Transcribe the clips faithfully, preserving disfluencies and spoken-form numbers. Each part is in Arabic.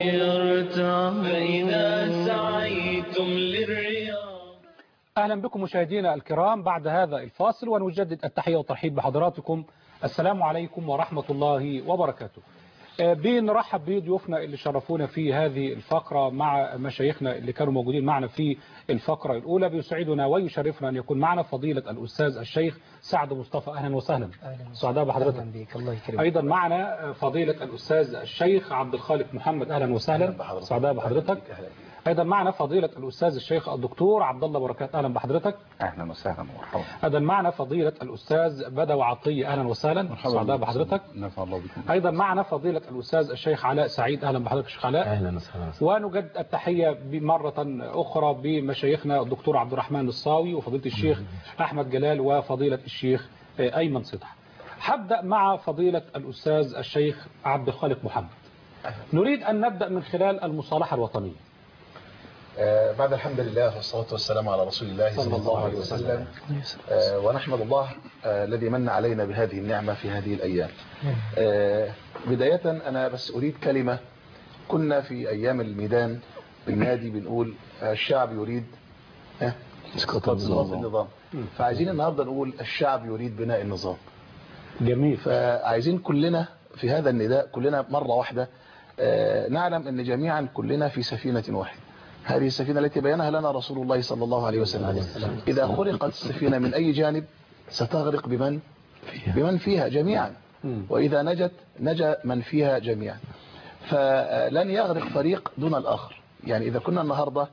فإذا سعيتم للرياض. أهلا بكم مشاهدينا الكرام بعد هذا الفاصل، ونجدد التحية والترحيب بحضراتكم. السلام عليكم ورحمة الله وبركاته. بنرحب بضيوفنا اللي شرفونا في هذه الفقرة مع مشايخنا اللي كانوا موجودين معنا في الفقرة الأولى. بيسعدنا ويشرفنا أن يكون معنا فضيلة الأستاذ الشيخ سعد مصطفى. أهلا وسهلا. سعداء بحضرتك. الله يكرمك. أيضا معنا فضيلة الأستاذ الشيخ عبد الخالق محمد. أهلا وسهلا. سعداء بحضرتك. أيضا معنا فضيلة الأستاذ الشيخ الدكتور عبد الله بركات. أهلا بحضرتك. أهلا وسهلا ومرحبا. أيضا معنا فضيلة الأستاذ بدوي عطية. أهلا وسهلا. سعداء بحضرتك. نفع الله بكم. أيضا معنا فضيلة الأستاذ الشيخ علاء سعيد. أهلا بحضرتك شيخ علاء. أهلا وسهلا. ونجد التحية مرة أخرى بمشايخنا الدكتور عبد الرحمن الصاوي وفضيلة الشيخ أحمد جلال وفضيلة الشيخ أيمن صدح. هبدأ مع فضيلة الأستاذ الشيخ عبد الخالق محمد. نريد أن نبدأ من خلال المصالحة الوطنية. آه بعد الحمد لله والصلاة والسلام على رسول الله صلى الله عليه وسلم. آه ونحمد الله آه الذي من علينا بهذه النعمة في هذه الأيام. آه بداية أنا بس أريد كلمة. كنا في أيام الميدان بالنادي بنقول الشعب يريد اسقاط النظام، فعايزين النهاردة نقول الشعب يريد بناء النظام. جميل. فعايزين كلنا في هذا النداء كلنا مرة واحدة آه نعلم أن جميعا كلنا في سفينة واحدة. هذه السفينة التي بينها لنا رسول الله صلى الله عليه وسلم. إذا خرقت السفينة من أي جانب ستغرق بمن بمن فيها جميعا، وإذا نجت نجا من فيها جميعا. فلن يغرق فريق دون الآخر. يعني إذا كنا النهاردة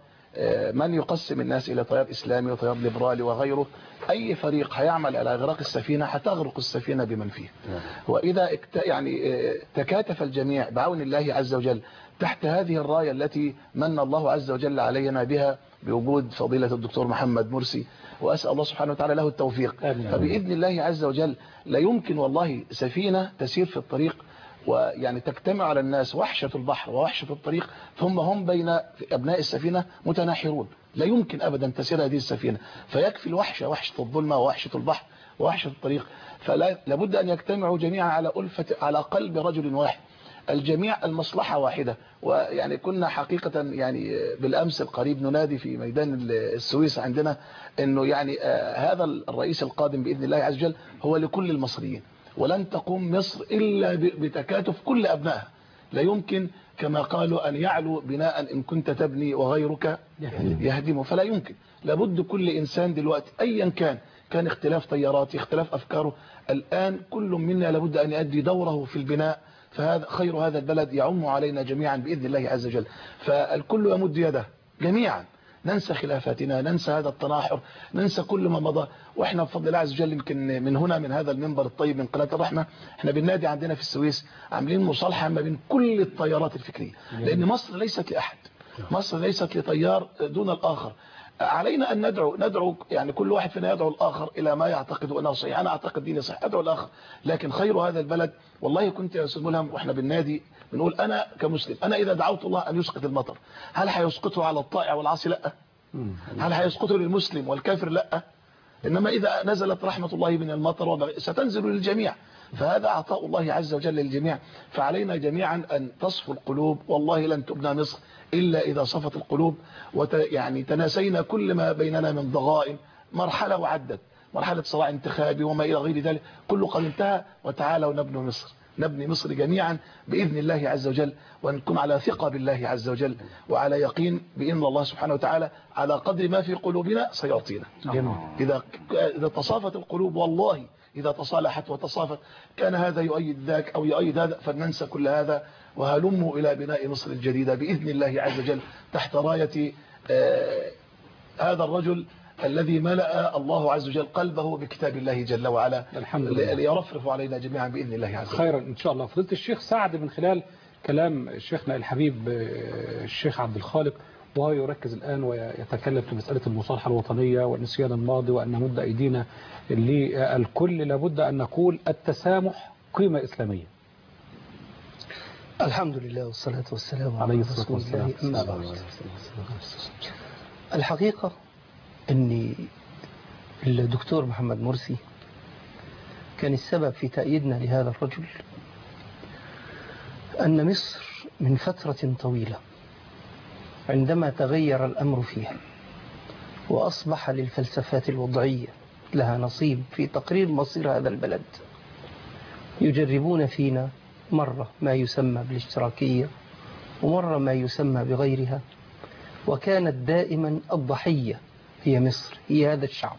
من يقسم الناس إلى تيار إسلامي وتيار ليبرالي وغيره، أي فريق هيعمل على إغراق السفينة هتغرق السفينة بمن فيها. وإذا يعني تكاتف الجميع بعون الله عز وجل تحت هذه الراية التي من الله عز وجل علينا بها بوجود فضيلة الدكتور محمد مرسي، وأسأل الله سبحانه وتعالى له التوفيق. فبإذن الله عز وجل لا يمكن والله سفينة تسير في الطريق ويعني تجتمع على الناس وحشة البحر ووحشة الطريق ثم هم بين أبناء السفينة متناحرون. لا يمكن أبدا تسير هذه السفينة. فيكفي الوحشة، وحشة الظلمة ووحشة البحر ووحشة الطريق. فلا لابد أن يجتمعوا جميعا على ألفة على قلب رجل واحد، الجميع المصلحة واحدة. ويعني كنا حقيقة يعني بالأمس القريب ننادي في ميدان السويس عندنا أنه يعني آه هذا الرئيس القادم بإذن الله عز وجل هو لكل المصريين، ولن تقوم مصر إلا بتكاتف كل أبنائها. لا يمكن كما قالوا أن يعلو بناء إن كنت تبني وغيرك يهدمه، فلا يمكن. لابد كل إنسان دلوقتي أيا كان كان اختلاف طيارات اختلاف أفكاره، الآن كل منا لابد أن يؤدي دوره في البناء. فهذا خير هذا البلد يعم علينا جميعا بإذن الله عز وجل. فالكل يمد يده جميعا، ننسى خلافاتنا، ننسى هذا التناحر، ننسى كل ما مضى. واحنا بفضل الله عز وجل يمكن من هنا من هذا المنبر الطيب من قناة الرحمة احنا بالنادي عندنا في السويس عاملين مصالحة ما بين كل التيارات الفكرية، لأن مصر ليست لأحد، مصر ليست لتيار دون الآخر. علينا أن ندعو ندعو يعني كل واحد فينا يدعو الآخر إلى ما يعتقد أنه صحيح. أنا أعتقد ديني صحيح، أدعو الآخر. لكن خير هذا البلد والله كنت يا أستاذ ملهم وإحنا بالنادي بنقول أنا كمسلم أنا إذا دعوت الله أن يسقط المطر، هل هيسقطه على الطائع والعاصي؟ لا. هل هيسقطه للمسلم والكافر؟ لا. إنما إذا نزلت رحمة الله من المطر ستنزل للجميع. فهذا عطاء الله عز وجل للجميع. فعلينا جميعا أن تصفو القلوب. والله لن تبنى مصر إلا إذا صفت القلوب وت يعني تناسينا كل ما بيننا من ضغائن. مرحلة وعدت، مرحلة صراع انتخابي وما إلى غير ذلك، كله قد انتهى. وتعالوا نبني مصر، نبني مصر جميعا بإذن الله عز وجل، ونكون على ثقة بالله عز وجل وعلى يقين بإذن الله سبحانه وتعالى على قدر ما في قلوبنا سيعطينا. إذا إذا تصافت القلوب والله إذا تصالحت وتصافت كان هذا يؤيد ذاك أو يؤيد هذا، فننسى كل هذا وهلموا إلى بناء مصر الجديدة بإذن الله عز وجل تحت راية آه هذا الرجل الذي ملأ الله عز وجل قلبه بكتاب الله جل وعلا. الحمد لله. ليرفرف علينا جميعا بإذن الله عز وجل. خيرا إن شاء الله. فضيلة الشيخ سعد من خلال كلام شيخنا الحبيب الشيخ عبد الخالق وهو يركز الآن ويتكلم في مسألة المصالحة الوطنية والنسيان الماضي وأن نمد أيدينا للكل، لابد أن نقول التسامح قيمة إسلامية. الحمد لله والصلاة والسلام عليه الصلاة والسلام. الحقيقة أن الدكتور محمد مرسي كان السبب في تأييدنا لهذا الرجل، أن مصر من فترة طويلة عندما تغير الأمر فيها وأصبح للفلسفات الوضعية لها نصيب في تقرير مصير هذا البلد، يجربون فينا مرة ما يسمى بالاشتراكية ومرة ما يسمى بغيرها، وكانت دائما الضحية هي مصر، هي هذا الشعب.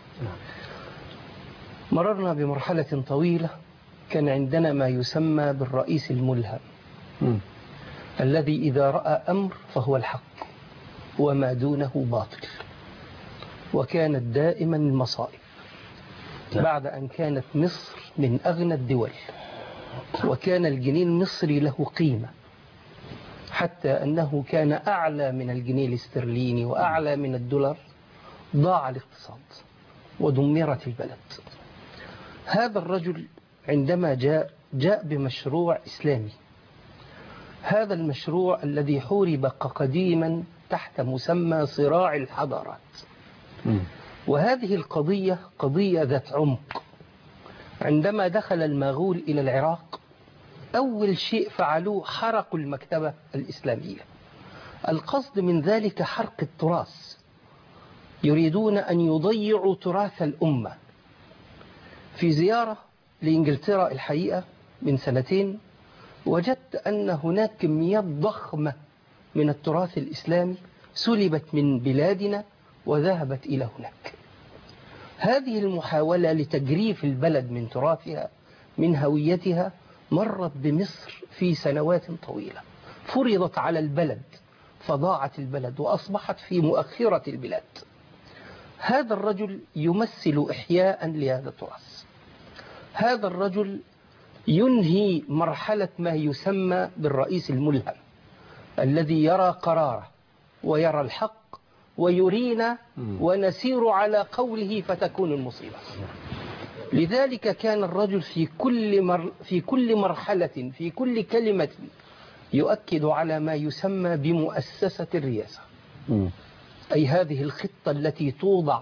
مررنا بمرحلة طويلة كان عندنا ما يسمى بالرئيس الملهم م. الذي إذا رأى أمر فهو الحق وما دونه باطل، وكانت دائما المصائب بعد أن كانت مصر من أغنى الدول وكان الجنيه المصري له قيمة، حتى أنه كان أعلى من الجنيه الاسترليني وأعلى من الدولار، ضاع الاقتصاد ودمرت البلد. هذا الرجل عندما جاء جاء بمشروع إسلامي، هذا المشروع الذي حورب قديما تحت مسمى صراع الحضارات، وهذه القضية قضية ذات عمق. عندما دخل المغول إلى العراق أول شيء فعلوه حرقوا المكتبة الإسلامية. القصد من ذلك حرق التراث، يريدون أن يضيعوا تراث الأمة. في زيارة لإنجلترا الحقيقة من سنتين وجدت أن هناك كميات ضخمة من التراث الإسلامي سلبت من بلادنا وذهبت إلى هناك. هذه المحاولة لتجريف البلد من تراثها من هويتها مرت بمصر في سنوات طويلة، فرضت على البلد فضاعت البلد وأصبحت في مؤخرة البلاد. هذا الرجل يمثل إحياء لهذا التراث. هذا الرجل ينهي مرحلة ما يسمى بالرئيس الملهم الذي يرى قراره ويرى الحق ويرينا ونسير على قوله فتكون المصيبة. لذلك كان الرجل في كل مر في كل مرحلة في كل كلمة يؤكد على ما يسمى بمؤسسة الرئاسة، أي هذه الخطة التي توضع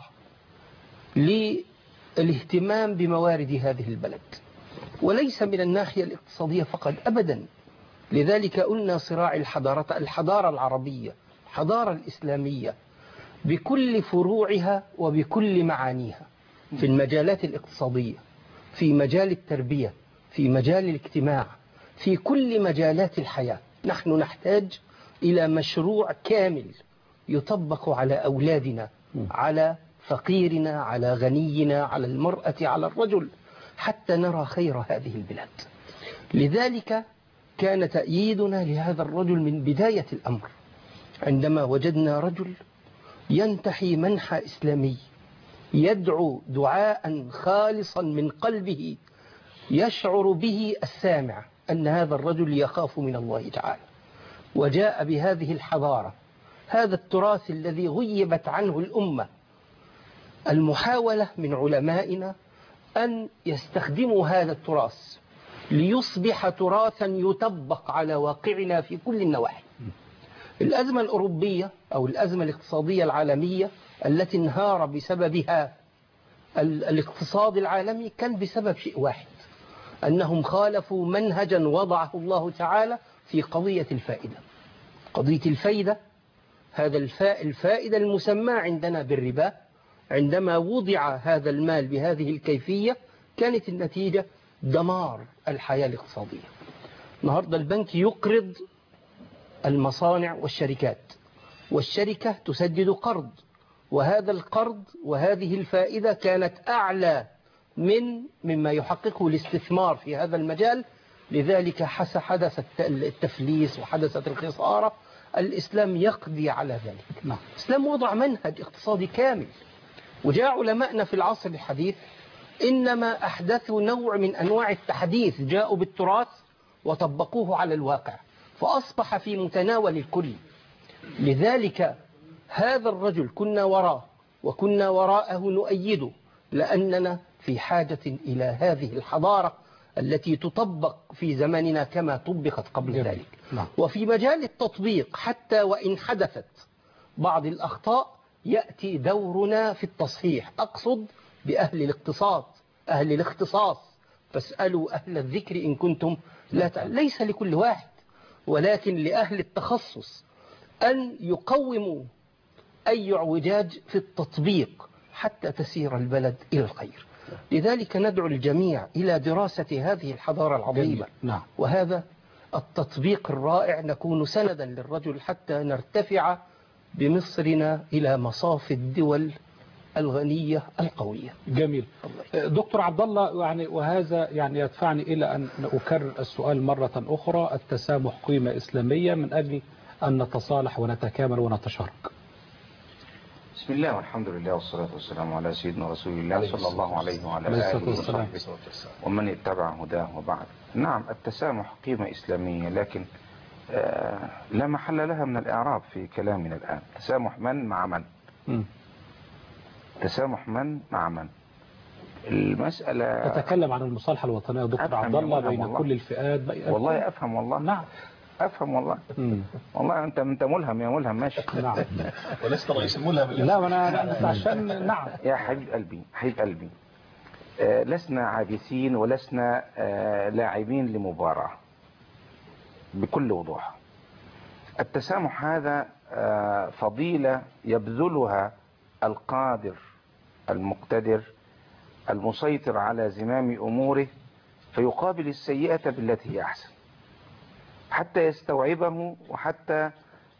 للاهتمام بموارد هذه البلد، وليس من الناحية الاقتصادية فقط أبدا. لذلك قلنا صراع الحضارة، الحضارة العربية، الحضارة الإسلامية بكل فروعها وبكل معانيها، في المجالات الاقتصادية، في مجال التربية، في مجال الاجتماع، في كل مجالات الحياة. نحن نحتاج إلى مشروع كامل يطبق على أولادنا، على فقيرنا، على غنينا، على المرأة، على الرجل، حتى نرى خير هذه البلاد. لذلك كان تأييدنا لهذا الرجل من بداية الأمر عندما وجدنا رجل ينتحي منحى إسلامي، يدعو دعاء خالصا من قلبه يشعر به السامع أن هذا الرجل يخاف من الله تعالى، وجاء بهذه الحضارة، هذا التراث الذي غيبت عنه الأمة. المحاولة من علمائنا أن يستخدموا هذا التراث ليصبح تراثا يطبق على واقعنا في كل النواحي. الأزمة الأوروبية أو الأزمة الاقتصادية العالمية التي انهار بسببها الاقتصاد العالمي كان بسبب شيء واحد، أنهم خالفوا منهجا وضعه الله تعالى في قضية الفائدة. قضية الفائدة، هذا الفائدة المسمى عندنا بالربا، عندما وضع هذا المال بهذه الكيفية كانت النتيجة دمار الحياة الاقتصادية. النهاردة البنك يقرض المصانع والشركات، والشركة تسدد قرض، وهذا القرض وهذه الفائدة كانت أعلى من مما يحققه الاستثمار في هذا المجال. لذلك حدث التفليس وحدثت الخسارة. الإسلام يقضي على ذلك. الإسلام وضع منهج اقتصادي كامل، وجاء علماءنا في العصر الحديث إنما أحدثوا نوع من أنواع التحديث، جاءوا بالتراث وطبقوه على الواقع فأصبح في متناول الكل. لذلك هذا الرجل كنا وراه وكنا وراءه نؤيده، لأننا في حاجة إلى هذه الحضارة التي تطبق في زماننا كما طبقت قبل ذلك. وفي مجال التطبيق حتى وإن حدثت بعض الأخطاء يأتي دورنا في التصحيح. أقصد بأهل الاقتصاد، أهل الاختصاص، فاسألوا أهل الذكر إن كنتم لا تعلمون. ليس لكل واحد، ولكن لأهل التخصص أن يقوموا أي اعوجاج في التطبيق حتى تسير البلد إلى الخير. لذلك ندعو الجميع إلى دراسة هذه الحضارة العظيمة. نعم. وهذا التطبيق الرائع نكون سندا للرجل حتى نرتفع بمصرنا إلى مصاف الدول الغنية القوية. جميل. دكتور عبد الله، يعني وهذا يعني يدفعني إلى أن أكرر السؤال مرة أخرى: التسامح قيمة إسلامية من أجل أن نتصالح ونتكامل ونتشارك. بسم الله والحمد لله والصلاة والسلام على سيدنا رسول الله صلى الله عليه وعلى آله وصحبه ومن اتبع هداه وبعد. نعم، التسامح قيمة إسلامية، لكن آه لا محل لها من الإعراب في كلامنا الآن. تسامح من مع من؟ م. تسامح من مع من؟ المسألة تتكلم عن المصالحة الوطنية دكتور عبد الله بين والله. كل الفئات. والله أفهم والله. نعم أفهم والله. مم. والله أنت أنت ملهم يا ملهم، ماشي. نعم. ولست رئيس الملهم. لا أنا عشان نعم. يا حبيب قلبي حبيب قلبي، آه لسنا عابثين ولسنا آه لاعبين لمباراة بكل وضوح. التسامح هذا آه فضيلة يبذلها القادر المقتدر المسيطر على زمام أموره، فيقابل السيئة بالتي هي أحسن حتى يستوعبه، وحتى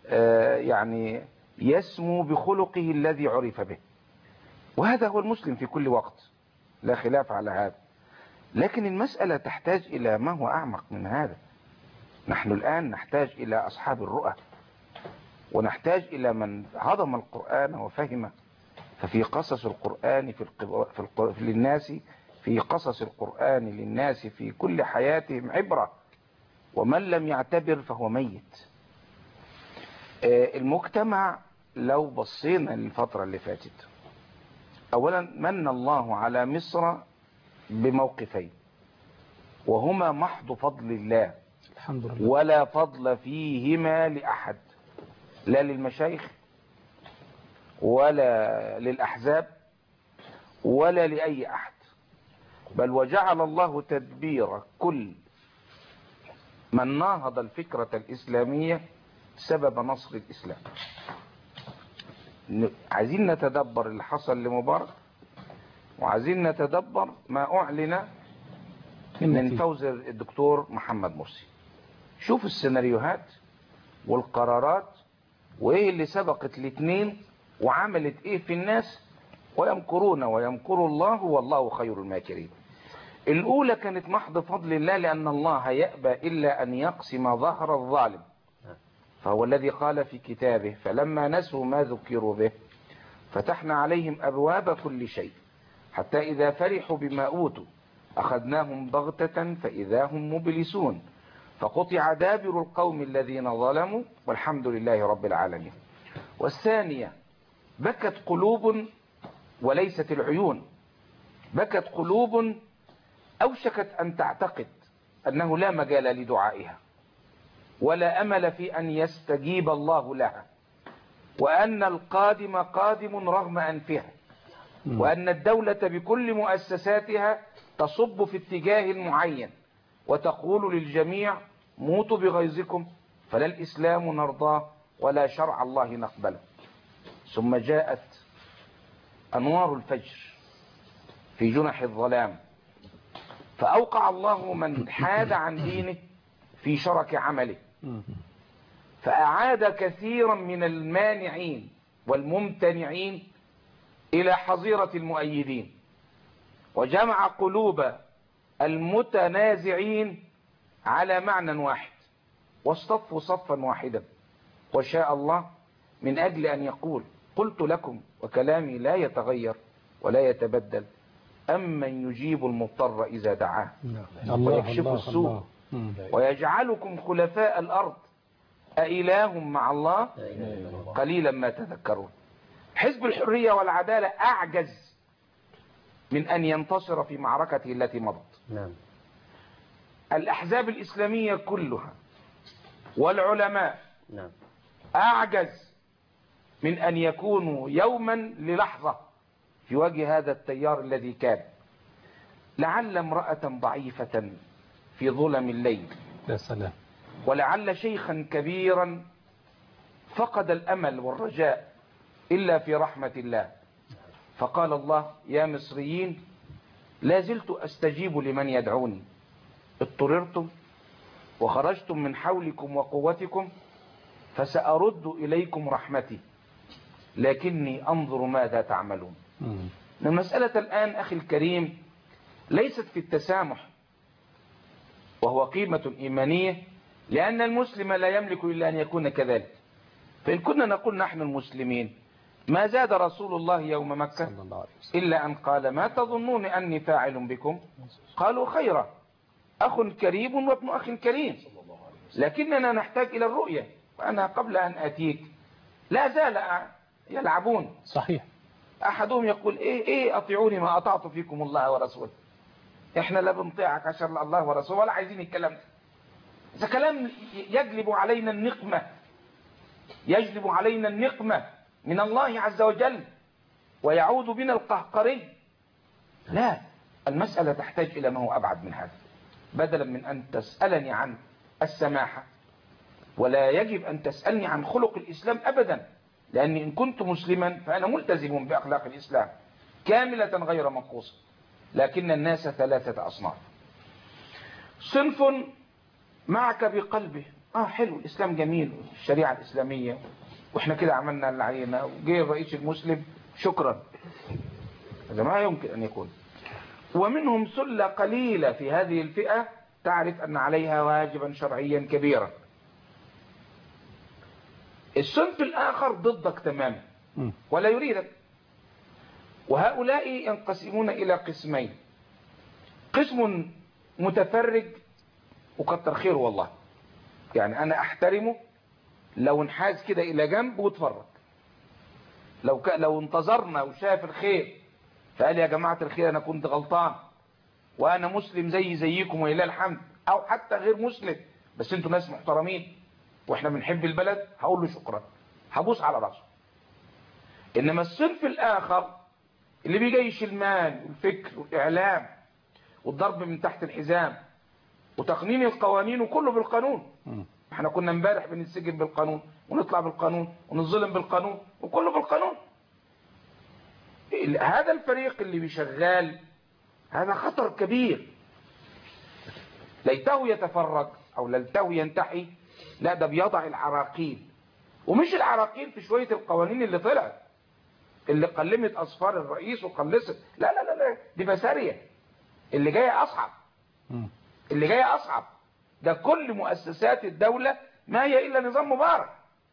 يعني يسمو بخلقه الذي عرف به. وهذا هو المسلم في كل وقت، لا خلاف على هذا. لكن المسألة تحتاج إلى ما هو أعمق من هذا. نحن الآن نحتاج إلى أصحاب الرؤى، ونحتاج إلى من هضم القرآن وفهمه. ففي قصص القرآن في في القر... للناس في قصص القرآن للناس في كل حياتهم عبرة، ومن لم يعتبر فهو ميت. المجتمع لو بصينا للفترة اللي فاتت، أولا من الله على مصر بموقفين، وهما محض فضل الله الحمد لله، ولا فضل فيهما لأحد، لا للمشايخ ولا للأحزاب ولا لأي أحد، بل وجعل الله تدبير كل من ناهض الفكرة الإسلامية سبب نصر الإسلام. عايزين نتدبر اللي حصل لمبارك، وعايزين نتدبر ما أعلن من فوز الدكتور محمد مرسي. شوف السيناريوهات والقرارات وإيه اللي سبقت الاثنين وعملت إيه في الناس. ويمكرون ويمكر الله والله خير الماكرين. الأولى كانت محض فضل الله، لأن الله يأبى إلا أن يقسم ظهر الظالم، فهو الذي قال في كتابه: فلما نسوا ما ذكروا به فتحنا عليهم أبواب كل شيء حتى إذا فرحوا بما أوتوا أخذناهم بغتة فإذا هم مبلسون فقطع دابر القوم الذين ظلموا والحمد لله رب العالمين. والثانية: بكت قلوب وليست العيون، بكت قلوب أوشكت أن تعتقد أنه لا مجال لدعائها ولا أمل في أن يستجيب الله لها، وأن القادم قادم رغم أنفها، وأن الدولة بكل مؤسساتها تصب في اتجاه معين وتقول للجميع: موتوا بغيظكم فلا الإسلام نرضاه ولا شرع الله نقبله. ثم جاءت أنوار الفجر في جنح الظلام، فأوقع الله من حاد عن دينه في شرك عمله، فأعاد كثيرا من المانعين والممتنعين إلى حظيرة المؤيدين، وجمع قلوب المتنازعين على معنى واحد، واصطفوا صفا واحدا. وشاء الله من أجل أن يقول: قلت لكم وكلامي لا يتغير ولا يتبدل، أمن يجيب المضطر إذا دعاه ويكشف السوء ويجعلكم خلفاء الأرض أإله مع الله قليلا ما تذكرون. حزب الحرية والعدالة أعجز من أن ينتصر في معركته التي مضت. الأحزاب الإسلامية كلها والعلماء أعجز من أن يكونوا يوما للحظة في وجه هذا التيار الذي كان. لعل امرأة ضعيفة في ظلم الليل يا سلام ولعل شيخا كبيرا فقد الأمل والرجاء إلا في رحمة الله، فقال الله: يا مصريين لا زلت أستجيب لمن يدعوني، اضطررتم وخرجتم من حولكم وقوتكم فسأرد إليكم رحمتي، لكني أنظر ماذا تعملون. المسألة الآن أخي الكريم ليست في التسامح، وهو قيمة إيمانية، لأن المسلم لا يملك إلا أن يكون كذلك. فإن كنا نقول نحن المسلمين ما زاد رسول الله يوم مكة إلا أن قال: ما تظنون أني فاعل بكم؟ قالوا: خيرا، أخ كريم وابن أخ كريم، لكننا نحتاج إلى الرؤية. وأنا قبل أن أتيك لا زال يلعبون. صحيح. أحدهم يقول: إيه إيه أطيعوني ما أطعت فيكم الله ورسوله. إحنا لا بنطيعك عشان الله ورسوله ولا عايزين الكلام ده. ده كلام يجلب علينا النقمة، يجلب علينا النقمة من الله عز وجل، ويعود بنا القهقري. لا، المسألة تحتاج إلى ما هو أبعد من هذا. بدلا من أن تسألني عن السماحة، ولا يجب أن تسألني عن خلق الإسلام أبدا، لأني إن كنت مسلما فأنا ملتزم بأخلاق الإسلام كاملة غير منقوصة. لكن الناس ثلاثة أصناف: صنف معك بقلبه، آه حلو الإسلام جميل، الشريعة الإسلامية، وإحنا كده عملنا اللي علينا، وجه الرئيس المسلم شكرا. هذا ما يمكن أن يكون. ومنهم سلة قليلة في هذه الفئة تعرف أن عليها واجبا شرعيا كبيرا. الصنف الآخر ضدك تماما ولا يريدك. وهؤلاء ينقسمون إلى قسمين: قسم متفرج وكتر خيره والله، يعني أنا أحترمه لو انحاز كده إلى جنب واتفرج، لو ك... لو انتظرنا وشاف الخير فقال: يا جماعة الخير أنا كنت غلطان وأنا مسلم زي زيكم ولله الحمد، أو حتى غير مسلم بس أنتوا ناس محترمين وإحنا بنحب البلد، هقول له شكرا، هبوس على راسه. إنما الصنف الآخر اللي بيجيش المال والفكر والإعلام والضرب من تحت الحزام وتقنين القوانين وكله بالقانون. احنا كنا امبارح بنتسجن بالقانون ونطلع بالقانون ونظلم بالقانون وكله بالقانون. هذا الفريق اللي بيشغال هذا خطر كبير، ليته يتفرج أو ليته ينتحي، لا ده بيضع العراقيل، ومش العراقيل في شوية القوانين اللي طلعت اللي قلمت أصفار الرئيس وقلصت، لا لا لا لا دي بسارية، اللي جاية أصعب، اللي جاية أصعب. ده كل مؤسسات الدولة ما هي إلا نظام مبارك،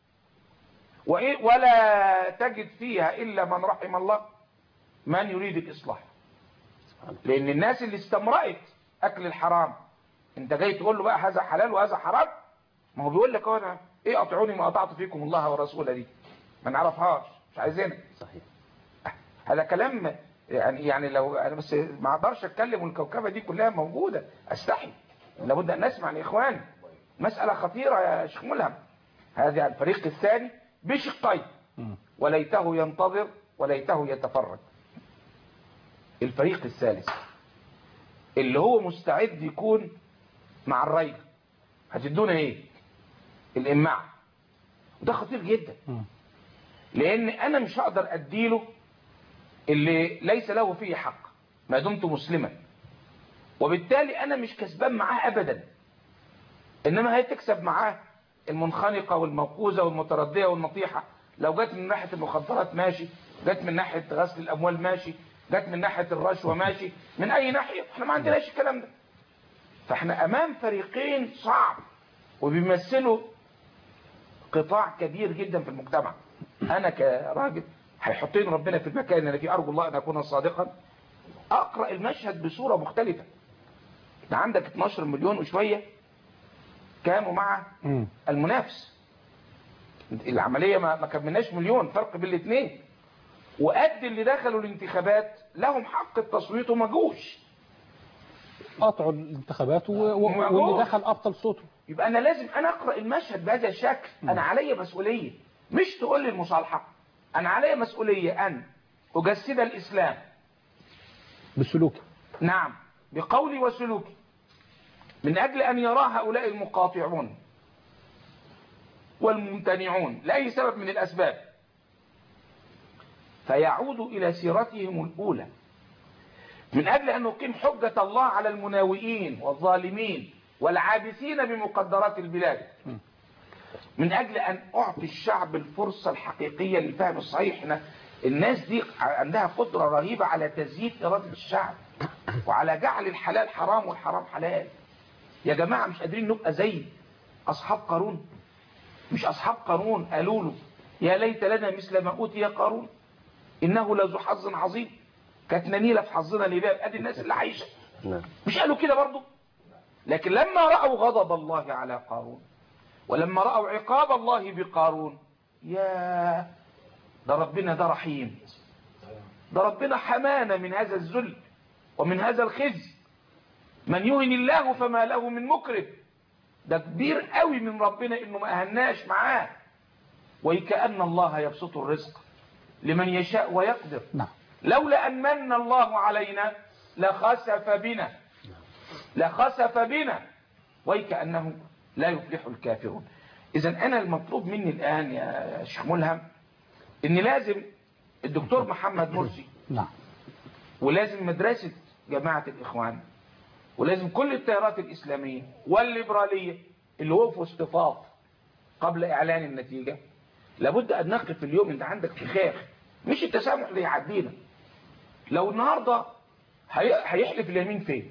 ولا تجد فيها إلا من رحم الله من يريد الإصلاح. لأن الناس اللي استمرأت أكل الحرام، أنت جاي تقول له بقى هذا حلال وهذا حرام، ما هو بيقول لك أنا إيه أطيعوني ما أطعت فيكم الله ورسوله، دي ما نعرفهاش مش عايزينها. صحيح. هذا كلام يعني يعني لو أنا بس ما أقدرش أتكلم والكوكبة دي كلها موجودة، أستحي، لابد أن نسمع لإخواني. مسألة خطيرة يا شيخ ملهم. هذا الفريق الثاني بشقين، وليته ينتظر وليته يتفرج. الفريق الثالث اللي هو مستعد يكون مع الري، هتدونا ايه؟ الإماع. وده خطير جدا، لأن أنا مش هقدر أديله اللي ليس له فيه حق ما دمت مسلما، وبالتالي أنا مش كسبان معاه أبدا، إنما هي تكسب معاه المنخنقة والموقوزة والمتردية والنطيحة. لو جت من ناحية المخدرات ماشي، جت من ناحية غسل الأموال ماشي، جت من ناحية الرشوة ماشي، من أي ناحية احنا ما عندناش الكلام ده. فاحنا أمام فريقين صعب وبيمثلوا قطاع كبير جدا في المجتمع. أنا كراجل هيحطين ربنا في المكان اللي فيه، أرجو الله أن أكون صادقا، أقرأ المشهد بصورة مختلفة. انت عندك اتناشر مليون وشوية كانوا مع المنافس، العملية ما كملناش مليون، فرق بين الاثنين، وقد اللي دخلوا الانتخابات لهم حق التصويت وما جوش، قطعوا الانتخابات واللي دخل أبطل صوته. يبقى أنا لازم أنا أقرأ المشهد بهذا الشكل. أنا علي مسؤولية، مش تقول لي المصالحة، أنا علي مسؤولية أن أجسد الإسلام بسلوكي، نعم بقولي وسلوكي، من أجل أن يرى هؤلاء المقاطعون والممتنعون لأي سبب من الأسباب، فيعود إلى سيرتهم الأولى من أجل أن نقيم حجة الله على المناوئين والظالمين والعابثين بمقدرات البلاد، من أجل أن أعطي الشعب الفرصة الحقيقية للفهم الصحيح. الناس دي عندها قدرة رهيبة على تزييد إرادة الشعب وعلى جعل الحلال حرام والحرام حلال. يا جماعة مش قادرين نبقى زي أصحاب قارون؟ مش أصحاب قارون قالوا له يا ليت لنا مثل ما أوتي قارون إنه لذو حظ عظيم، كانت ننيلة في حظنا لباب. أدي الناس اللي عايشة، مش قالوا كده برضو؟ لكن لما رأوا غضب الله على قارون ولما رأوا عقاب الله بقارون، يا ده ربنا ده رحيم، ده ربنا حمانا من هذا الذل ومن هذا الخزي. من يهن الله فما له من مكرم. ده كبير قوي من ربنا انه ما اهناش معاه. وكأن الله يبسط الرزق لمن يشاء ويقدر. نعم. لولا أن من الله علينا لخسف بنا لخسف بنا وكأنه لا يفلح الكافرون. إذا أنا المطلوب مني الآن يا شيخ ملهم إن لازم الدكتور محمد مرسي، نعم، ولازم مدرسة جماعة الإخوان، ولازم كل التيارات الإسلامية والليبرالية اللي وقفوا اصطفاف قبل إعلان النتيجة، لابد أن نقف اليوم. أنت عندك فخاخ، مش التسامح اللي يعدينا. لو النهاردة هيحلف اليمين فين؟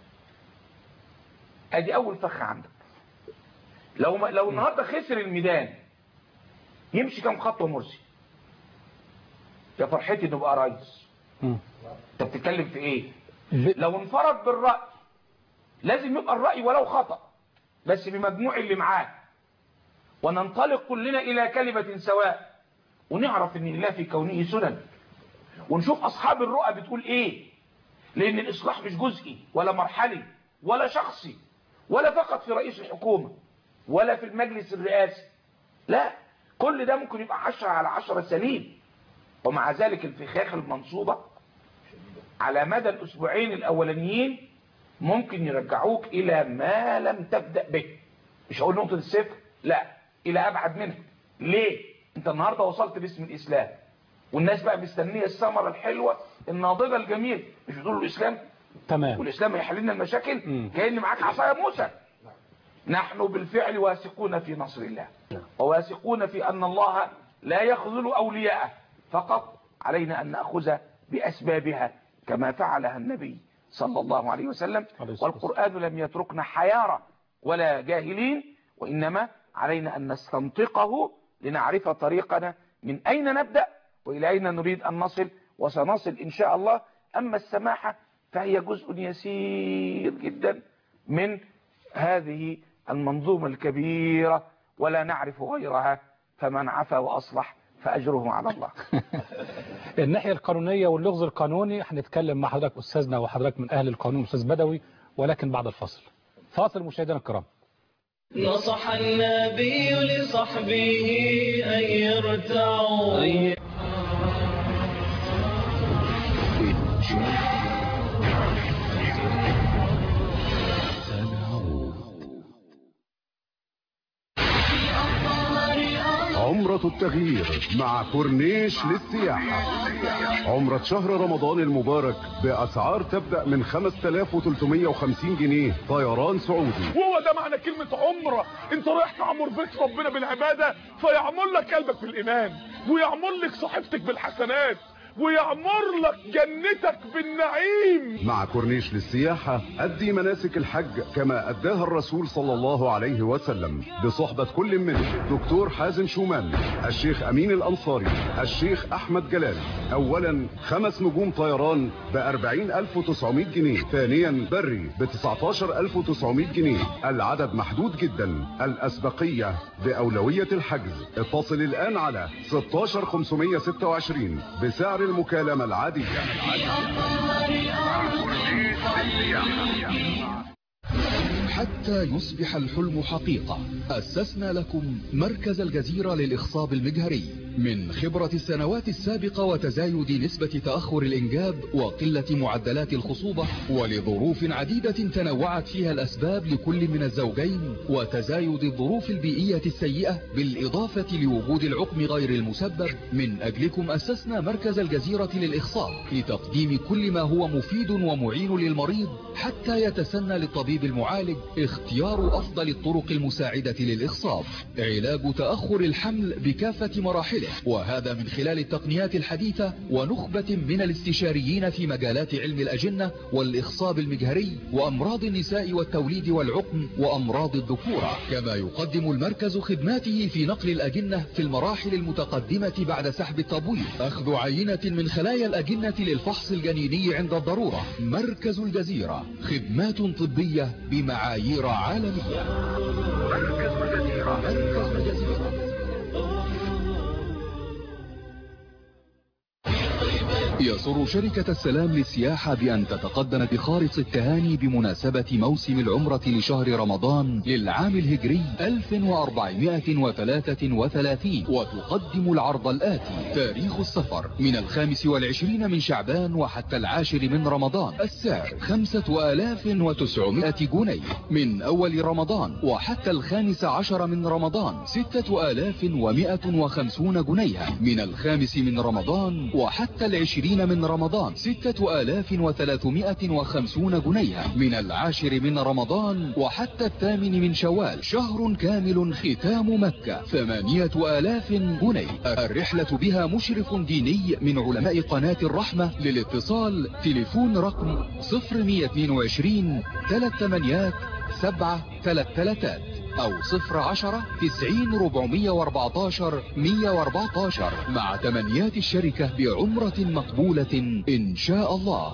ادي اول فخ عندك. لو ما لو النهارده خسر الميدان يمشي كام خطوه مرسي؟ يا فرحتي نبقى رئيس. انت بتتكلم في ايه؟ لو انفرد بالراي لازم يبقى الراي ولو خطا بس بمجموع اللي معاه، وننطلق كلنا الى كلمه سواء، ونعرف ان الله في كونه سنن، ونشوف اصحاب الرؤى بتقول ايه. لان الاصلاح مش جزئي ولا مرحلي ولا شخصي ولا فقط في رئيس الحكومة ولا في المجلس الرئاسي، لا، كل ده ممكن يبقى عشرة على عشرة سنين. ومع ذلك الفخاخ المنصوبة على مدى الأسبوعين الأولانيين ممكن يرجعوك إلى ما لم تبدأ به. مش هقول نقطة الصفر، لا، إلى أبعد منها. ليه؟ أنت النهاردة وصلت باسم الإسلام، والناس بقى مستنية الثمرة الحلوة الناضجة الجميل. مش بتقولوا الإسلام؟ تمام. والإسلام هيحل لنا المشاكل. كأن معاك عصاية موسى. نحن بالفعل واثقون في نصر الله، وواثقون في أن الله لا يخذل أولياءه، فقط علينا أن نأخذ بأسبابها كما فعلها النبي صلى الله عليه وسلم. والقرآن لم يتركنا حيارى ولا جاهلين، وإنما علينا أن نستنطقه لنعرف طريقنا من أين نبدأ وإلى أين نريد أن نصل، وسنصل إن شاء الله. أما السماحة فهي جزء يسير جدا من هذه المنظومة الكبيرة ولا نعرف غيرها، فمن عفا وأصلح فأجره على الله. الناحية القانونية واللغز القانوني هنتكلم مع حضرتك أستاذنا وحضرتك من أهل القانون أستاذ بدوي، ولكن بعد الفصل. فاصل مشاهدينا الكرام. نصح النبي لصحبه أن يرتعوا. عمرة التغيير مع كورنيش للسياحة. عمرة شهر رمضان المبارك بأسعار تبدأ من خمسة آلاف وثلاثمائة وخمسين جنيه طيران سعودي. وهو ده معنى كلمة عمرة. انت رايح تعمر بيت ربنا بالعبادة، فيعمر لك قلبك بالإيمان، ويعمر لك صحيفتك بالحسنات، ويعمر لك جنتك بالنعيم. مع كورنيش للسياحة أدي مناسك الحج كما أداها الرسول صلى الله عليه وسلم، بصحبة كل منهم دكتور حازم شومان، الشيخ أمين الأنصاري، الشيخ أحمد جلال. أولا خمس نجوم طيران بأربعين ألف وتسعمائة جنيه، ثانيا بري بتسعة عشر ألف وتسعمائة جنيه. العدد محدود جدا، الأسبقية بأولوية الحجز. اتصل الآن على ستة عشر خمسمائة وستة وعشرين بسعر المكالمة العادية. حتى يصبح الحلم حقيقة. أسسنا لكم مركز الجزيرة للإخصاب المجهري. من خبرة السنوات السابقة وتزايد نسبة تأخر الإنجاب وقلة معدلات الخصوبة ولظروف عديدة تنوعت فيها الأسباب لكل من الزوجين وتزايد الظروف البيئية السيئة بالإضافة لوجود العقم غير المسبب، من أجلكم أسسنا مركز الجزيرة للإخصاب لتقديم كل ما هو مفيد ومعين للمريض حتى يتسنى للطبيب المعالج اختيار أفضل الطرق المساعدة للإخصاب. علاج تأخر الحمل بكافة مراحله، وهذا من خلال التقنيات الحديثة ونخبة من الاستشاريين في مجالات علم الأجنة والإخصاب المجهري وأمراض النساء والتوليد والعقم وأمراض الذكورة. كما يقدم المركز خدماته في نقل الأجنة في المراحل المتقدمة بعد سحب التبويض، أخذ عينة من خلايا الأجنة للفحص الجنيني عند الضرورة. مركز الجزيرة، خدمات طبية بمعايير عالمية. مركز الجزيرة. مركز الجزيرة. يسر شركة السلام للسياحة بأن تتقدم بخالص التهاني بمناسبة موسم العمرة لشهر رمضان للعام الهجري ألف وأربعمائة وثلاثة وثلاثين، وتقدم العرض الآتي: تاريخ السفر من الخامس والعشرين من شعبان وحتى العاشر من رمضان. السعر خمسة آلاف وتسعمائة جنيه. من أول رمضان وحتى الخامس عشر من رمضان ستة آلاف ومائة وخمسين جنيها. من الخامس من رمضان وحتى العشرين من رمضان ستة آلاف وثلاثمائة وخمسين جنيها. من العاشر من رمضان وحتى الثامن من شوال شهر كامل ختام مكة ثمانية آلاف جنيه. الرحلة بها مشرف ديني من علماء قناة الرحمة. للاتصال تليفون رقم صفر مائة واثنين وعشرين ثلاث ثمانيات سبعة ثلاث ثلاثات أو صفر عشرة تسعين ربعمائة وأربعتاشر مائة وأربعتاشر، مع تمنيات الشركة بعمرة مقبولة إن شاء الله.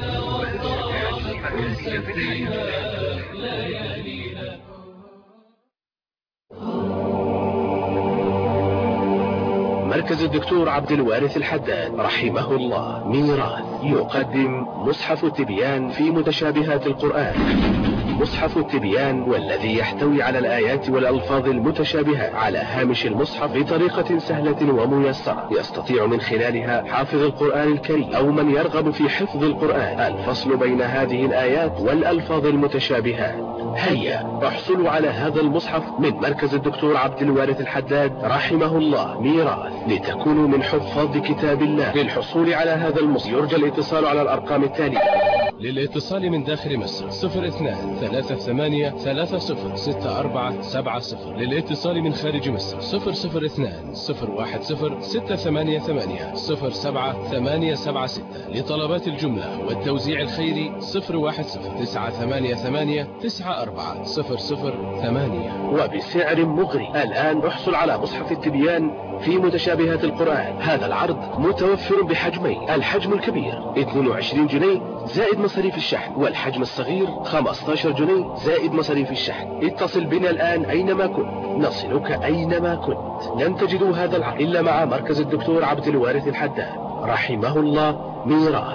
مركز الدكتور عبد الوارث الحداد رحمه الله ميراث يقدم مصحف التبيان في متشابهات القرآن. مصحف التبيان والذي يحتوي على الآيات والألفاظ المتشابهة على هامش المصحف بطريقة سهلة وميسرة يستطيع من خلالها حافظ القرآن الكريم أو من يرغب في حفظ القرآن الفصل بين هذه الآيات والألفاظ المتشابهات. هيا احصلوا على هذا المصحف من مركز الدكتور عبد الوارث الحداد رحمه الله ميراث لتكونوا من حفاظ كتاب الله. للحصول على هذا المصحف يرجى الاتصال على الأرقام التالية. للاتصال من داخل مصر صفر اثنان ثلاثة ثمانية ثلاثة صفر ستة أربعة سبعة صفر. للاتصال من خارج مصر صفر صفر اثنان صفر واحد صفر ستة ثمانية ثمانية صفر سبعة ثمانية سبعة ستة. لطلبات الجملة والتوزيع الخيري صفر واحد صفر تسعة ثمانية ثمانية تسعة أربعة صفر صفر ثمانية. وبسعر مغري. الآن احصل على مصحف التبيان في متشابهات القرآن. هذا العرض متوفر بحجمين: الحجم الكبير اثنين وعشرين جنيه زائد مصاريف الشحن، والحجم الصغير خمسة عشر جنيه زائد مصاريف الشحن. اتصل بنا الآن أينما كنت، نصلك أينما كنت. لن تجدوا هذا العرض إلا مع مركز الدكتور عبد الوارث الحداد رحمه الله ميراث.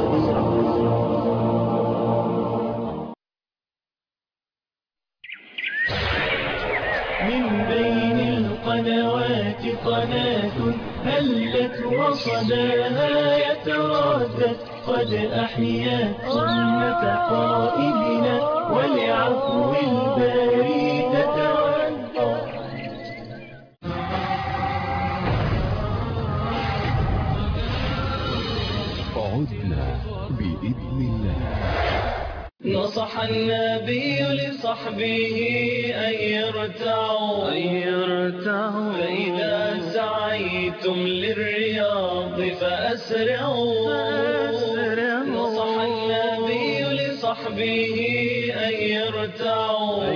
من بين القنوات قناة هلت وصداها يتردد قد أحيا سنة قائدنا ولعفو الباري تتودد. عدنا بإذن الله. نصح النبي لصحبه أن يرتعوا فإذا سعيتم للرياض فأسرعوا. نصح النبي لصحبه أن يرتعوا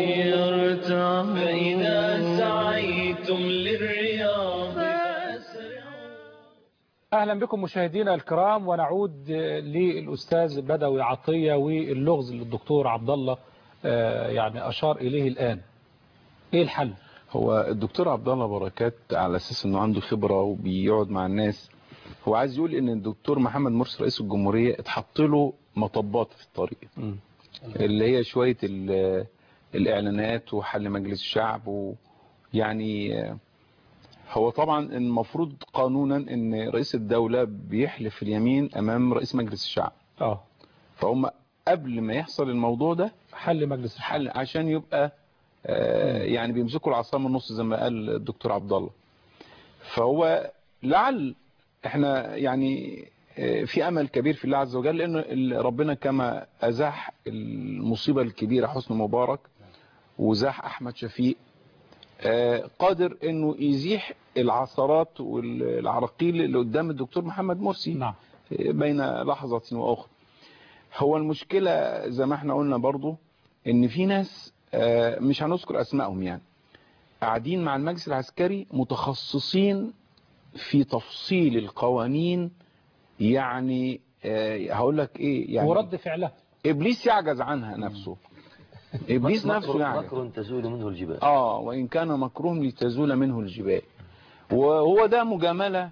فإذا سعيتم للرياض فأسرعوا. أهلا بكم مشاهدينا الكرام، ونعود للأستاذ بدوي عطية واللغز اللي الدكتور عبد الله يعني أشار إليه الآن. إيه الحل؟ هو الدكتور عبد الله بركات على أساس أنه عنده خبرة وبيقعد مع الناس، هو عايز يقول أن الدكتور محمد مرسي رئيس الجمهورية اتحط له مطبات في الطريق م. اللي هي شوية الإعلانات وحل مجلس الشعب. ويعني هو طبعا المفروض قانونا ان رئيس الدولة بيحلف اليمين امام رئيس مجلس الشعب. اه فهم قبل ما يحصل الموضوع ده حل مجلس الشعب حل عشان يبقى آه يعني بيمسكوا العصا من النص زي ما قال الدكتور عبد الله. فهو لعل احنا يعني في امل كبير في الله عز وجل، لان ربنا كما ازاح المصيبة الكبيرة حسني مبارك وزاح احمد شفيق قادر انه يزيح العثرات والعراقيل اللي قدام الدكتور محمد مرسي. نعم. بين لحظة واخرى. هو المشكلة زي ما احنا قلنا برضو ان في ناس مش هنذكر اسمائهم يعني قاعدين مع المجلس العسكري متخصصين في تفصيل القوانين. يعني هقول لك ايه يعني ورد فعلها ابليس يعجز عنها نفسه. ابليس نفسه يعني مكر تزول منه الجبال. اه وان كان مكرهم لتزول منه الجبال. وهو ده مجامله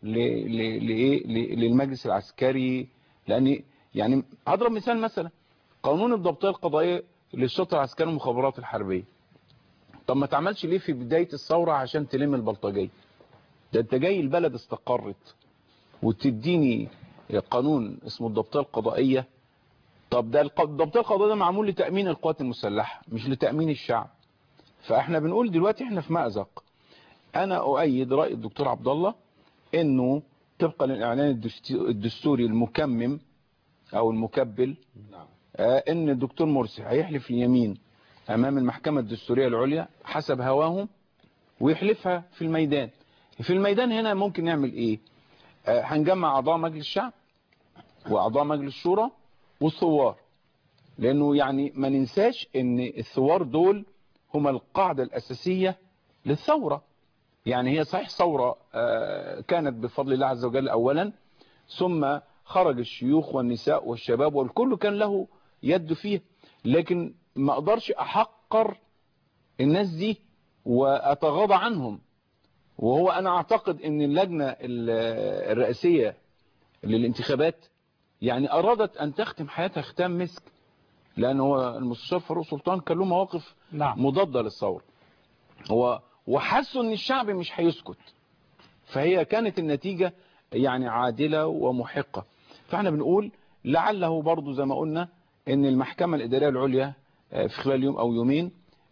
لايه للمجلس العسكري. لان يعني هضرب مثال مثلا قانون الضبطيه القضائيه للشرطه العسكريه والمخابرات الحربيه. طب ما تعملش ليه في بدايه الثوره عشان تلم البلطجيه؟ ده انت جاي البلد استقرت وتديني قانون اسمه الضبطيه القضائيه. طب ده الضبطيه القضائيه ده معمول لتامين القوات المسلحه مش لتامين الشعب. فاحنا بنقول دلوقتي احنا في مأزق. انا اؤيد راي الدكتور عبد الله انه طبقا للاعلان الدستوري المكمم او المكبل آه ان الدكتور مرسي هيحلف اليمين امام المحكمه الدستوريه العليا حسب هواهم ويحلفها في الميدان. في الميدان هنا ممكن نعمل ايه؟ آه هنجمع اعضاء مجلس الشعب واعضاء مجلس الشورى والثوار. لانه يعني ما ننساش ان الثوار دول هم القاعدة الاساسية للثورة. يعني هي صحيح ثورة كانت بفضل الله عز وجل اولا، ثم خرج الشيوخ والنساء والشباب والكل كان له يد فيه، لكن ما اقدرش احقر الناس دي واتغاضى عنهم. وهو انا اعتقد ان اللجنة الرئاسية للانتخابات يعني ارادت ان تختم حياتها ختام مسك، لان هو المستشار فاروق سلطان كان له مواقف نعم. مضادة للثورة. هو وحسوا ان الشعب مش هيسكت، فهي كانت النتيجة يعني عادلة ومحقة. فاحنا بنقول لعله برضو زي ما قلنا ان المحكمة الادارية العليا في خلال يوم او يومين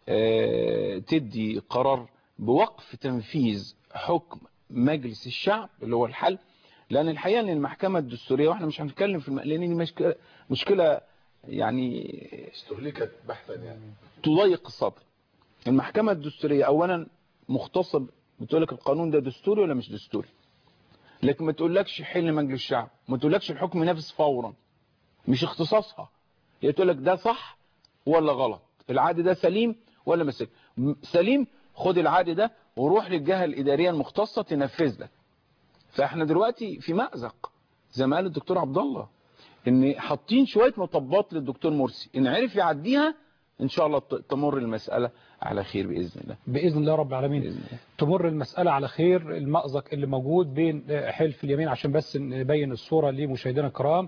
تدي قرار بوقف تنفيذ حكم مجلس الشعب اللي هو الحل. لان الحقيقة ان المحكمة الدستورية واحنا مش هنتكلم في لان دي مشكلة, مشكلة يعني استهلكت بحثا يعني تضيق الصدر. المحكمة الدستورية اولا مختصة بتقول لك القانون ده دستوري ولا مش دستوري، لكن ما تقولكش حل مجلس الشعب، ما تقولكش الحكم نافذ فورا، مش اختصاصها. هي تقول لك ده صح ولا غلط، العادي ده سليم ولا مش سليم، خد العادي ده وروح للجهة الإدارية المختصة تنفذ لك. فاحنا دلوقتي في مأزق زي ما قال الدكتور عبد الله، ان حاطين شوية مطبات للدكتور مرسي، ان عرف يعديها ان شاء الله تمر المسألة على خير بإذن الله. بإذن الله رب العالمين تمر المسألة على خير. المأزق اللي موجود بين حلف اليمين عشان بس نبين الصورة لمشاهدينا الكرام،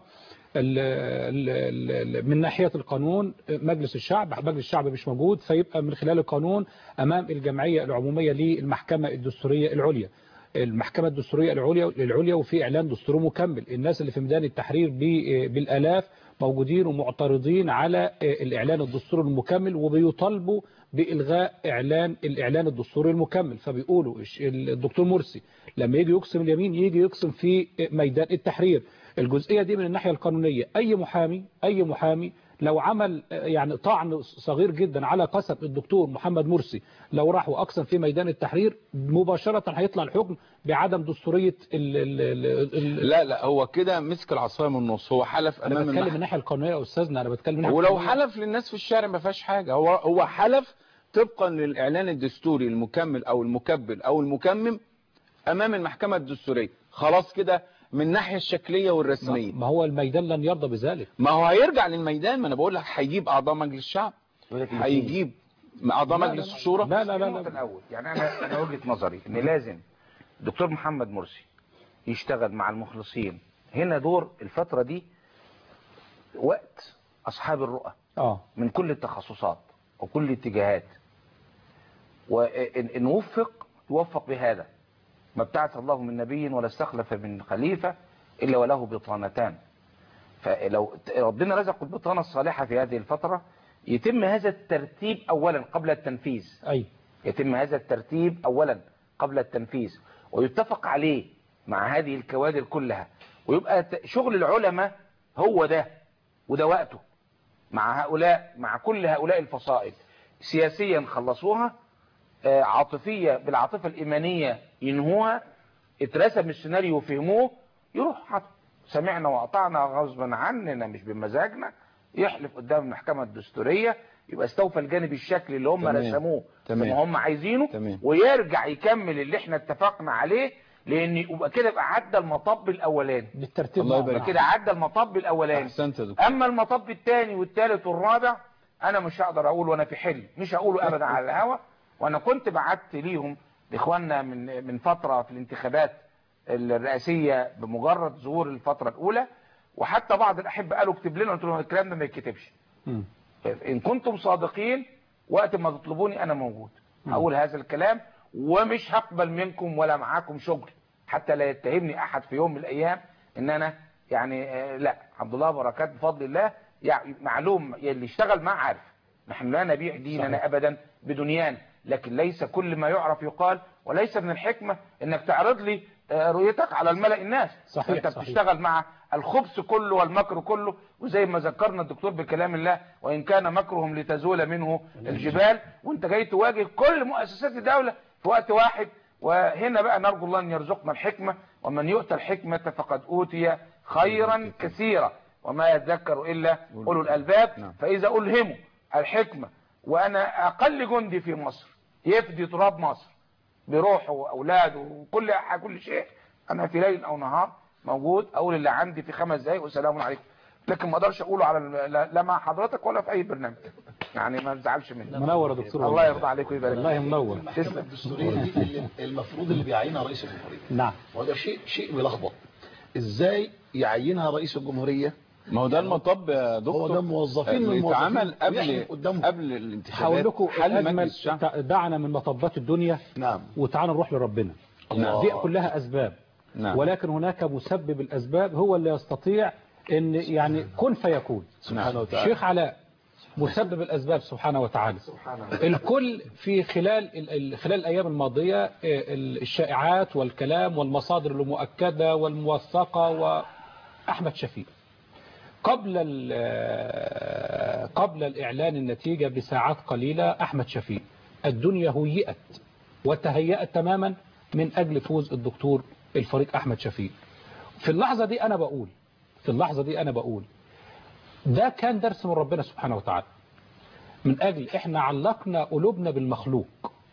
من ناحية القانون مجلس الشعب مجلس الشعب مش موجود، فيبقى من خلال القانون أمام الجمعية العمومية للمحكمة الدستورية العليا. المحكمة الدستورية العليا العليا وفي إعلان دستوري مكمل. الناس اللي في ميدان التحرير بالآلاف موجودين ومعترضين على الإعلان الدستوري المكمل وبيطالبوا بإلغاء إعلان الإعلان الدستوري المكمل. فبيقولوا الدكتور مرسي لما يجي يقسم اليمين يجي يقسم في ميدان التحرير. الجزئية دي من الناحية القانونية أي محامي أي محامي لو عمل يعني طعن صغير جدا على قسم الدكتور محمد مرسي لو راح وأقسم في ميدان التحرير مباشرة هيطلع الحكم بعدم دستورية ال ال ال لا لا هو كده مسك العصاية من النص. هو حلف أمام أنا بتكلم من الناحية القانونية يا أستاذنا، أنا بتكلم من ولو حلف للناس في الشارع ما فيهاش حاجة. هو هو حلف طبقا للإعلان الدستوري المكمل أو المكبل أو المكمم أمام المحكمة الدستورية. خلاص كده من الناحية الشكلية والرسمية. ما هو الميدان لن يرضى بذلك. ما هو هيرجع للميدان. ما أنا بقول لك هيجيب أعضاء مجلس الشعب، هيجيب أعضاء مجلس الشورى. لا لا لا لا الأول يعني أنا أنا وجهة نظري إن لازم دكتور محمد مرسي يشتغل مع المخلصين. هنا دور الفترة دي وقت أصحاب الرؤى اه من كل التخصصات. وكل الاتجاهات، وإن وفق يوفق بهذا. ما ابتعث الله من نبي ولا استخلف من خليفة إلا وله بطانتان. فلو ربنا رزق البطانة الصالحة في هذه الفترة يتم هذا الترتيب أولا قبل التنفيذ. أي يتم هذا الترتيب أولا قبل التنفيذ ويتفق عليه مع هذه الكوادر كلها، ويبقى شغل العلماء هو ده وده وقته مع هؤلاء، مع كل هؤلاء الفصائل. سياسيا خلصوها، عاطفية بالعاطفة الإيمانية ينهوها، اترسم السيناريو وفهموه، يروح حط سمعنا وقطعنا غصبا عننا مش بمزاجنا، يحلف قدام المحكمة الدستورية، يبقى استوفى الجانب الشكلي اللي هم رسموه زي ما هم عايزينه، تمام. ويرجع يكمل اللي احنا اتفقنا عليه، لان يبقى كده يبقى عدى المطب الاولاني بالترتيب. الله يبقى كده عدى المطب الاولاني. اما المطب الثاني والثالث والرابع انا مش هقدر اقول وانا في حلم، مش هقوله ابدا على الهوا. وانا كنت بعت ليهم لاخواننا من من فتره في الانتخابات الرئاسيه بمجرد ظهور الفتره الاولى، وحتى بعض الاحبه قالوا اكتب لنا، قلت لهم الكلام ده ما يتكتبش. ان كنتم صادقين وقت ما تطلبوني انا موجود هقول هذا الكلام، ومش هقبل منكم ولا معاكم شغل حتى لا يتهمني احد في يوم من الايام ان انا يعني آه لا. عبد الله بركات بفضل الله يعني معلوم اللي اشتغل معاه عارف نحن لا نبيع ديننا ابدا بدنيان، لكن ليس كل ما يعرف يقال، وليس من الحكمة انك تعرض لي رؤيتك على الملأ الناس. صحيح انت صحيح. بتشتغل مع الخبث كله والمكر كله، وزي ما ذكرنا الدكتور بكلام الله وان كان مكرهم لتزول منه الجبال، وانت جاي تواجه كل مؤسسات الدولة في وقت واحد. وهنا بقى نرجو الله ان يرزقنا الحكمة، ومن يؤتى الحكمة فقد اوتي خيرا كثيرا وما يتذكر الا اولو الالباب. فاذا الهموا الحكمة وانا اقل جندي في مصر يفدي تراب مصر بروحه واولاده وكل كل شيء، انا في ليل او نهار موجود اقول اللي عندي في خمس دقايق والسلام عليكم، لكن ما اقدرش اقوله على لا مع حضرتك ولا في اي برنامج، يعني ما تزعلش مني. منور يا دكتور، الله يرضى عليك ويبارك. الله منور. المحكمة الدستورية دي المفروض اللي بيعينها رئيس الجمهورية. نعم. وهذا شيء شيء ملخبط. ازاي يعينها رئيس الجمهورية؟ ما هو ده المطب يا دكتور، هو ده موظفين من اللي اتعمل قبل قدامهم. قبل الانتخابات. هقول لكم حل مجلس الشعب. دعنا من مطبات الدنيا. نعم. وتعالوا نروح لربنا. نعم. دي كلها اسباب. نعم. ولكن هناك مسبب الاسباب هو اللي يستطيع ان يعني كن فيكون. سبحانه وتعالى. الشيخ علاء مسبب الاسباب سبحانه وتعالى. الكل في خلال خلال الايام الماضيه الشائعات والكلام والمصادر المؤكده والموثقه، واحمد شفيق قبل قبل الإعلان النتيجة بساعات قليلة أحمد شفيق الدنيا هيئت وتهيأت تماما من أجل فوز الدكتور الفريق أحمد شفيق. في اللحظة دي أنا بقول في اللحظة دي أنا بقول ده كان درس من ربنا سبحانه وتعالى، من أجل إحنا علقنا قلوبنا بالمخلوق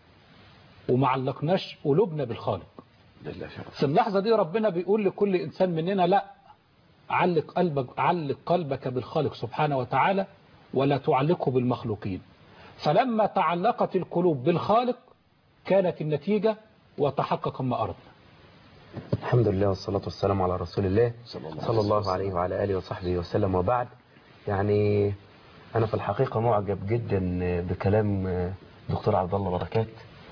وما علقناش قلوبنا بالخالق. في اللحظة دي ربنا بيقول لكل إنسان مننا لا، علق قلبك علق قلبك بالخالق سبحانه وتعالى ولا تعلقه بالمخلوقين. فلما تعلقت القلوب بالخالق كانت النتيجة وتحقق ما أردنا. الحمد لله والصلاة والسلام على رسول الله صلى الله عليه وعلى آله وصحبه وسلم، وبعد. يعني أنا في الحقيقة معجب جدا بكلام دكتور عبد الله بركات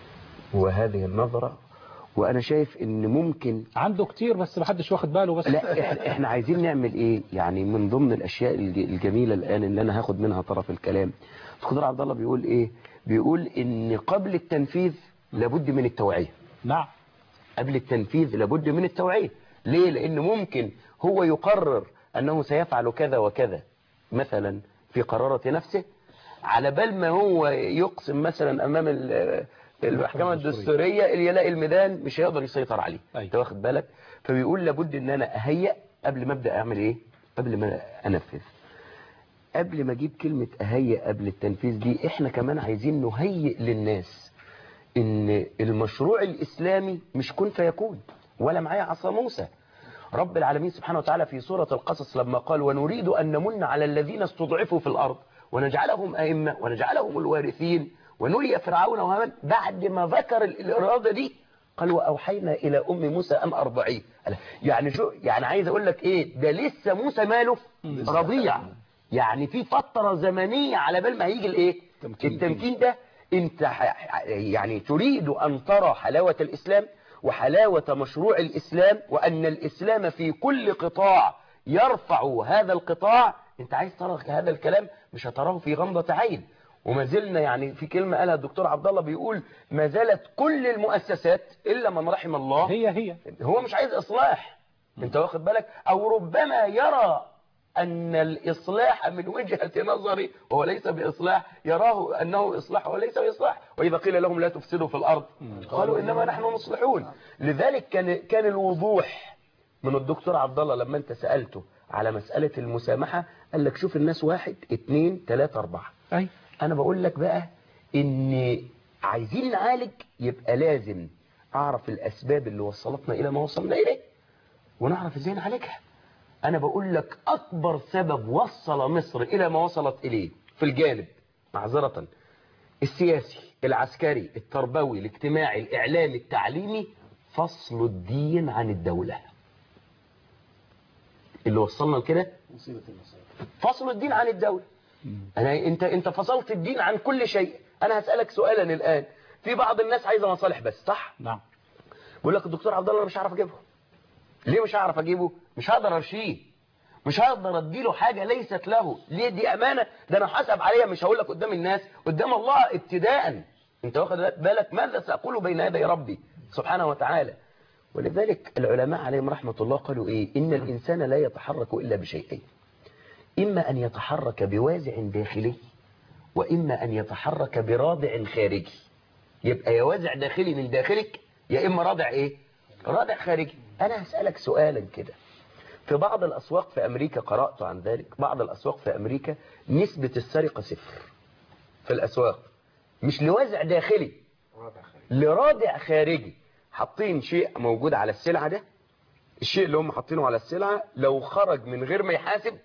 وهذه النظرة، وانا شايف ان ممكن عنده كتير بس محدش واخد باله. بس لا احنا, احنا عايزين نعمل ايه يعني؟ من ضمن الاشياء الجميله الان اللي انا هاخد منها طرف الكلام، دكتور عبد الله بيقول ايه؟ بيقول ان قبل التنفيذ لابد من التوعيه. نعم. قبل التنفيذ لابد من التوعيه. ليه؟ لان ممكن هو يقرر انه سيفعل كذا وكذا مثلا في قرارة نفسه، على بال ما هو يقسم مثلا امام المحكمة الدستورية اللي يلاقي الميدان مش هيقدر يسيطر عليه. انت واخد بالك؟ فبيقول لابد ان انا اهيئ قبل ما ابدا اعمل ايه؟ قبل ما انفذ. قبل ما اجيب كلمة اهيئ قبل التنفيذ دي، احنا كمان عايزين نهيئ للناس ان المشروع الاسلامي مش كن فيكون ولا معايا عصا موسى. رب العالمين سبحانه وتعالى في سورة القصص لما قال ونريد ان نمن على الذين استضعفوا في الارض ونجعلهم ائمة ونجعلهم الوارثين ونري فرعون وهامان، بعد ما ذكر الإرادة دي قال وأوحينا إلى أم موسى أن أرضعيه. يعني شو يعني؟ عايز أقول لك إيه؟ ده لسه موسى ماله رضيع، يعني في فترة زمنية على بال ما هيجي الإيه؟ التمكين, التمكين ده انت يعني تريد ان ترى حلاوة الاسلام وحلاوة مشروع الاسلام، وان الاسلام في كل قطاع يرفع هذا القطاع. انت عايز ترى هذا الكلام مش هتراه في غمضة عين. وما زلنا يعني في كلمة قالها الدكتور عبد الله بيقول ما زالت كل المؤسسات إلا من رحم الله هي هي هو مش عايز إصلاح. انت واخد بالك؟ أو ربما يرى أن الإصلاح من وجهة نظري وهو ليس بإصلاح، يراه أنه إصلاح وليس بإصلاح. وإذا قيل لهم لا تفسدوا في الأرض قالوا إنما نحن مصلحون. لذلك كان كان الوضوح من الدكتور عبد الله لما أنت سألته على مسألة المسامحة، قال لك شوف الناس واحد اتنين تلاتة أربعة. أي. أنا بقول لك بقى إن عايزين نعالج، يبقى لازم أعرف الأسباب اللي وصلتنا إلى ما وصلنا إليه ونعرف إزاي نعالجها. أنا بقول لك أكبر سبب وصل مصر إلى ما وصلت إليه في الجانب معذرة السياسي العسكري التربوي الاجتماعي الإعلامي التعليمي، فصل الدين عن الدولة. اللي وصلنا لكده فصل الدين عن الدولة. أنا انت انت فصلت الدين عن كل شيء. انا هسألك سؤالا الآن، في بعض الناس عايزه مصالح بس، صح؟ نعم. بقول لك الدكتور عبد الله انا مش هعرف اجيبه. ليه مش هعرف اجيبه؟ مش هقدر ارشيه، مش هقدر اديله حاجه ليست له. ليه؟ دي امانه، ده انا حاسب عليها. مش هقول لك قدام الناس، قدام الله ابتداء. انت واخد بالك ماذا ساقول بين يدي ربي سبحانه وتعالى؟ ولذلك العلماء عليهم رحمه الله قالوا ايه؟ ان الانسان لا يتحرك الا بشيئين، إما أن يتحرك بوازع داخلي، وإما أن يتحرك برادع خارجي. يبقى يا وازع داخلي من داخلك، يا إما رادع إيه؟ رادع خارجي. أنا هسألك سؤالا كده، في بعض الأسواق في أمريكا قرأت عن ذلك، بعض الأسواق في أمريكا نسبة السرقة صفر في الأسواق، مش لوازع داخلي، لرادع خارجي. حاطين شيء موجود على السلعة ده، الشيء اللي هم حاطينه على السلعة لو خرج من غير ما يحاسب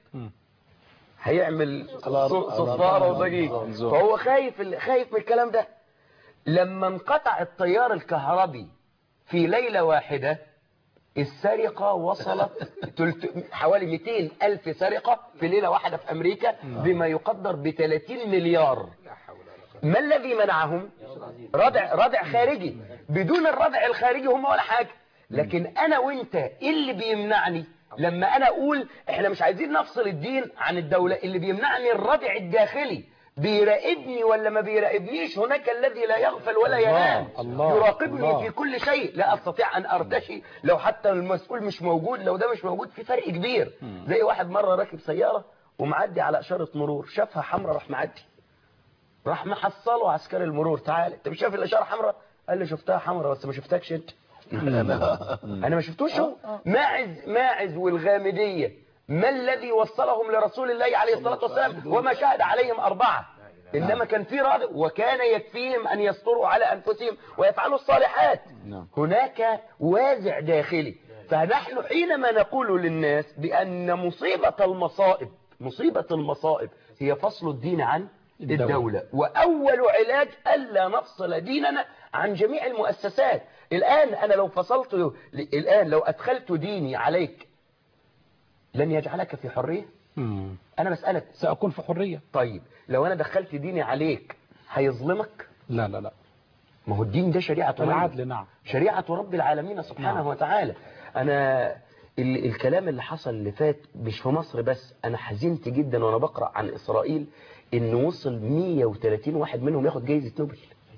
هيعمل صفارة وضجيج. فهو خايف خايف من الكلام ده. لما انقطع التيار الكهربي في ليلة واحدة، السرقة وصلت حوالي مئتين ألف سرقة في ليلة واحدة في أمريكا بما يقدر ب ثلاثين مليار. ما الذي منعهم؟ ردع ردع خارجي. بدون الردع الخارجي هم ولا حاجة. لكن أنا وإنت إيه اللي بيمنعني؟ لما أنا أقول إحنا مش عايزين نفصل الدين عن الدولة، اللي بيمنعني الردع الداخلي. بيراقبني ولا ما بيراقبنيش؟ هناك الذي لا يغفل ولا ينام، يراقبني الله. في كل شيء. لا أستطيع أن أرتشي لو حتى المسؤول مش موجود، لو ده مش موجود في فرق كبير. زي واحد مرة راكب سيارة ومعدي على إشارة مرور، شافها حمراء راح معدي، راح محصله عسكري المرور، تعال انت مش شايف الإشارة حمراء؟ قال لي شفتها حمراء بس ما شفتكش انت. انا ما شفتوش هو. ماعز ماعز والغامدية ما الذي وصلهم لرسول الله عليه الصلاة والسلام وما شهد عليهم أربعة؟ إنما كان في رادع، وكان يكفيهم أن يستروا على أنفسهم ويفعلوا الصالحات. هناك وازع داخلي. فنحن حينما نقول للناس بأن مصيبة المصائب مصيبة المصائب هي فصل الدين عن الدولة، وأول علاج ألا نفصل ديننا عن جميع المؤسسات. الآن أنا لو فصلت، الآن لو أدخلت ديني عليك لن يجعلك في حرية؟ مم. أنا مسألة سأكون في حرية. طيب لو أنا دخلت ديني عليك هيظلمك؟ لا لا لا، ما هو الدين ده شريعة العدل. نعم، شريعة رب العالمين سبحانه نعم. وتعالى. أنا ال الكلام اللي حصل اللي فات مش في مصر بس، أنا حزنت جدا وأنا بقرأ عن إسرائيل إن وصل مئة وثلاثين واحد منهم ياخد جايزة نوبل.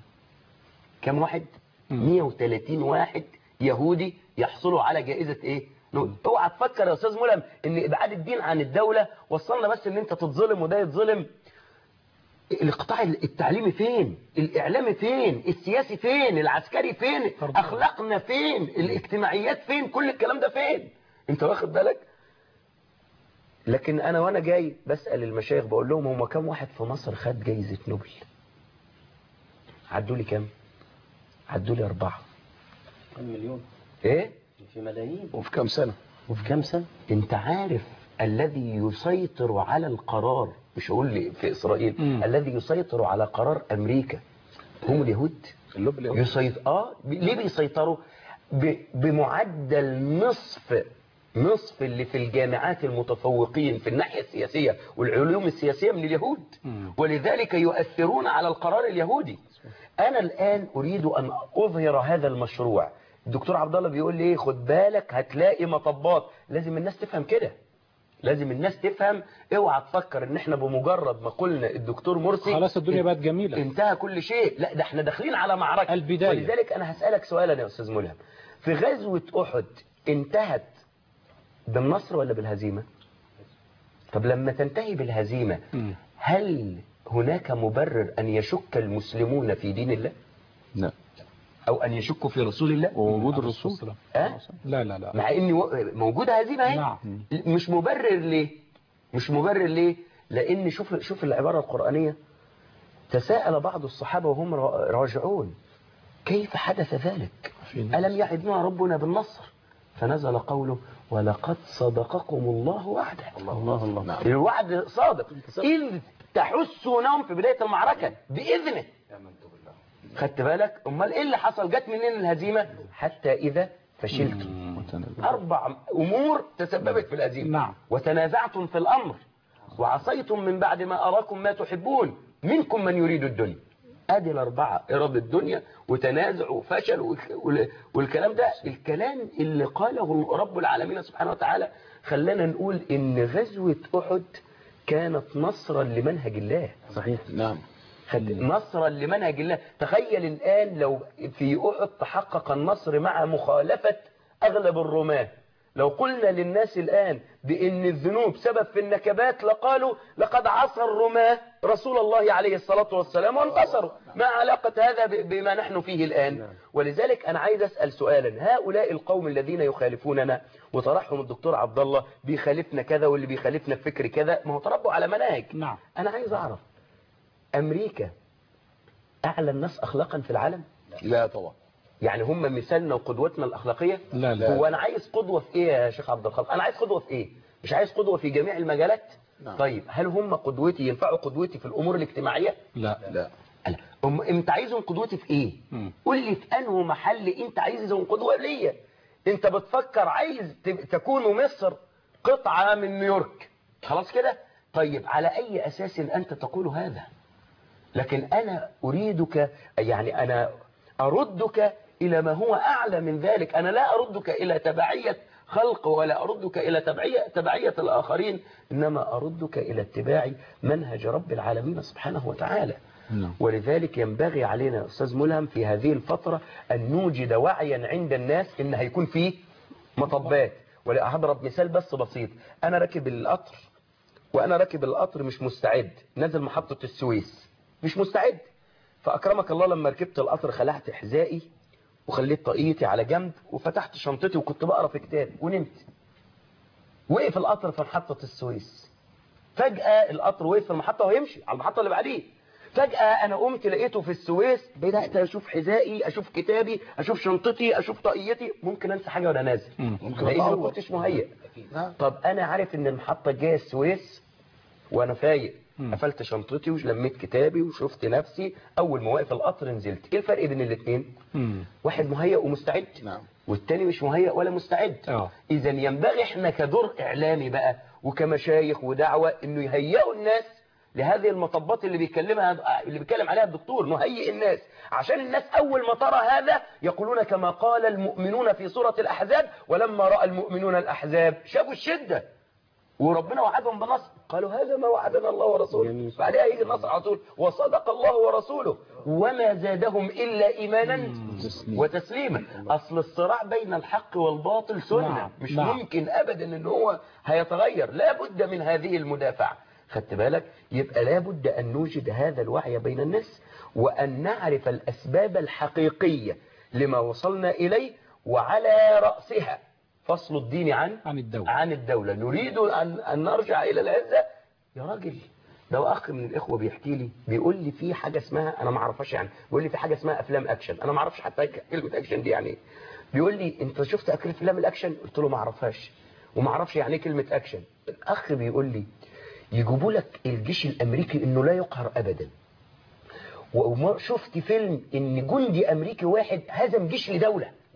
كم واحد؟ مئة وثلاثين واحد يهودي يحصلوا على جائزة إيه؟ نوبل. اوعى تفكر يا أستاذ ملهم إن إبعاد الدين عن الدولة وصلنا بس إن أنت تتظلم وده يتظلم. القطاع التعليمي فين؟ الإعلامي فين؟ السياسي فين؟ العسكري فين؟ أخلاقنا فين؟ الاجتماعيات فين؟ كل الكلام ده فين؟ أنت واخد بالك؟ لكن أنا وأنا جاي بسأل المشايخ بقول لهم هم كم واحد في مصر خد جايزة نوبل؟ عدوا لي كم؟ عدوا لي أربعة. كم مليون؟ إيه؟ في ملايين. وفي كم سنة؟ وفي كم سنة؟ أنت عارف الذي يسيطر على القرار، مش أقول لي في إسرائيل، مم. الذي يسيطر على قرار أمريكا هم اليهود. يسيطر آه ليه بيسيطروا؟ ب... بمعدل نصف نصف اللي في الجامعات المتفوقين في الناحية السياسية والعلوم السياسية من اليهود، ولذلك يؤثرون على القرار اليهودي. أنا الآن أريد أن أظهر هذا المشروع. الدكتور عبد الله بيقول لي خد بالك هتلاقي مطبات. لازم الناس تفهم كده، لازم الناس تفهم. اوعى تفكر ان احنا بمجرد ما قلنا الدكتور مرسي خلاص الدنيا بقت جميلة انتهى كل شيء. لا، ده احنا داخلين على معركة البداية. ولذلك انا هسألك سؤالا يا استاذ ملهم، في غزوة احد انتهت بالنصر ولا بالهزيمة؟ طب لما تنتهي بالهزيمة هل هناك مبرر ان يشك المسلمون في دين الله؟ لا. او ان يشكوا في رسول الله ووجود الرسول. أه؟ لا لا لا مع ان موجودة هزيمة اهي. نعم. مش مبرر ليه؟ مش مبرر ليه؟ لان شوف شوف العبارة القرآنية، تساءل بعض الصحابة وهم راجعون كيف حدث ذلك؟ ألم يعدنا ربنا بالنصر؟ فنزل قوله ولقد صدقكم الله وعده. الله الله. نعم. الوعد صادق إذ تحسونهم في بداية المعركة بإذنه. خدت بالك؟ أمال إيه اللي حصل؟ جت منين الهزيمة؟ حتى إذا فشلتم. أربع أمور تسببت في الهزيمة. نعم. وتنازعتم في الأمر وعصيتم من بعد ما أراكم ما تحبون منكم من يريد الدنيا. ادي الاربعه، إرادة الدنيا وتنازع وفشل والكلام ده. الكلام اللي قاله رب العالمين سبحانه وتعالى خلانا نقول ان غزوة احد كانت نصرا لمنهج الله. صحيح. نعم. نصرا لمنهج الله. تخيل الآن لو في احد تحقق النصر مع مخالفة اغلب الرماة، لو قلنا للناس الآن بأن الذنوب سبب في النكبات لقالوا لقد عصى الرماة رسول الله عليه الصلاة والسلام وانتصروا. ما علاقة هذا بما نحن فيه الآن؟ ولذلك أنا عايز أسأل سؤالا، هؤلاء القوم الذين يخالفوننا وطرحهم الدكتور عبد الله بيخالفنا كذا واللي بيخالفنا بفكر كذا، ما هو تربوا على مناهج. نعم. أنا عايز أعرف، أمريكا أعلى الناس أخلاقا في العالم؟ لا طبعا. يعني هم مثالنا وقدوتنا الأخلاقية؟ لا لا. هو أنا عايز قدوة في إيه يا شيخ عبد الخالق؟ أنا عايز قدوة في إيه؟ مش عايز قدوة في جميع المجالات؟ نعم. طيب هل هم قدوتي ينفعوا قدوتي في الأمور الاجتماعية؟ لا لا. أم أنت عايزهم قدوتي في إيه؟ مم. قول لي في أنه محل أنت عايزهم قدوة ليا. أنت بتفكر عايز تكون مصر قطعة من نيويورك، خلاص كده؟ طيب على أي أساس أنت تقول هذا؟ لكن أنا أريدك، يعني أنا أردك إلى ما هو أعلى من ذلك. أنا لا أردك إلى تبعية خلق ولا أردك إلى تبعية, تبعية الآخرين، إنما أردك إلى اتباع منهج رب العالمين سبحانه وتعالى. نعم. ولذلك ينبغي علينا يا أستاذ ملهم في هذه الفترة أن نوجد وعيا عند الناس إن هيكون فيه مطبات. وهضرب مثال بس بسيط، أنا راكب القطر وأنا راكب القطر مش مستعد، نازل محطة السويس مش مستعد، فأكرمك الله لما ركبت القطر خلعت حذائي وخليت طاقيتي على جنب وفتحت شنطتي وكنت بقرا في كتاب ونمت. وقف القطر في محطة السويس، فجأة القطر وقف في المحطة وهيمشي على المحطة اللي بعديه، فجأة أنا قمت لقيته في السويس، بدأت أشوف حذائي، أشوف كتابي، أشوف شنطتي، أشوف طاقيتي، ممكن أنسى حاجة وأنا نازل لأن ما كنتش مهيئ. طب أنا عارف إن المحطة الجاية السويس وأنا فايق، قفلت شنطتي ولميت كتابي وشفت نفسي، أول ما وقف القطر نزلت. إيه الفرق بين الاثنين؟ واحد مهيئ ومستعد، نعم. والتاني مش مهيئ ولا مستعد. اه إذا ينبغي إحنا كدور إعلامي بقى وكمشايخ ودعوة إنه يهيئوا الناس لهذه المطبات اللي بيتكلمها اللي بيتكلم عليها الدكتور. نهيئ الناس عشان الناس أول ما ترى هذا يقولون كما قال المؤمنون في سورة الأحزاب، ولما رأى المؤمنون الأحزاب شافوا الشدة وربنا وعدهم بالنصر قالوا هذا ما وعدنا الله ورسوله. بعدها يجي النصر على طول وصدق الله ورسوله وما زادهم إلا إيمانا وتسليما. أصل الصراع بين الحق والباطل سنة، نعم. مش نعم. ممكن أبدا إن هو هيتغير، لا بد من هذه المدافعة. خدت بالك؟ يبقى لا بد أن نوجد هذا الوعي بين الناس وأن نعرف الأسباب الحقيقية لما وصلنا إليه، وعلى رأسها فصل الدين عن عن الدولة. عن الدولة. نريد أن, أن نرجع إلى العزة. يا راجل ده أخ من الإخوة بيحكي لي، بيقول لي في حاجة اسمها، أنا ما اعرفهاش يعني، بيقول لي في حاجة اسمها أفلام أكشن، أنا ما اعرفش حتى كلمة أكشن دي يعني إيه. بيقول لي أنت شفت أفلام الأكشن؟ قلت له ما اعرفهاش وما اعرفش يعني إيه كلمة أكشن. الأخ بيقول لي يجيبوا لك الجيش الأمريكي إنه لا يقهر أبدا، وشفت فيلم إن جندي أمريكي واحد هزم جيش لدولة.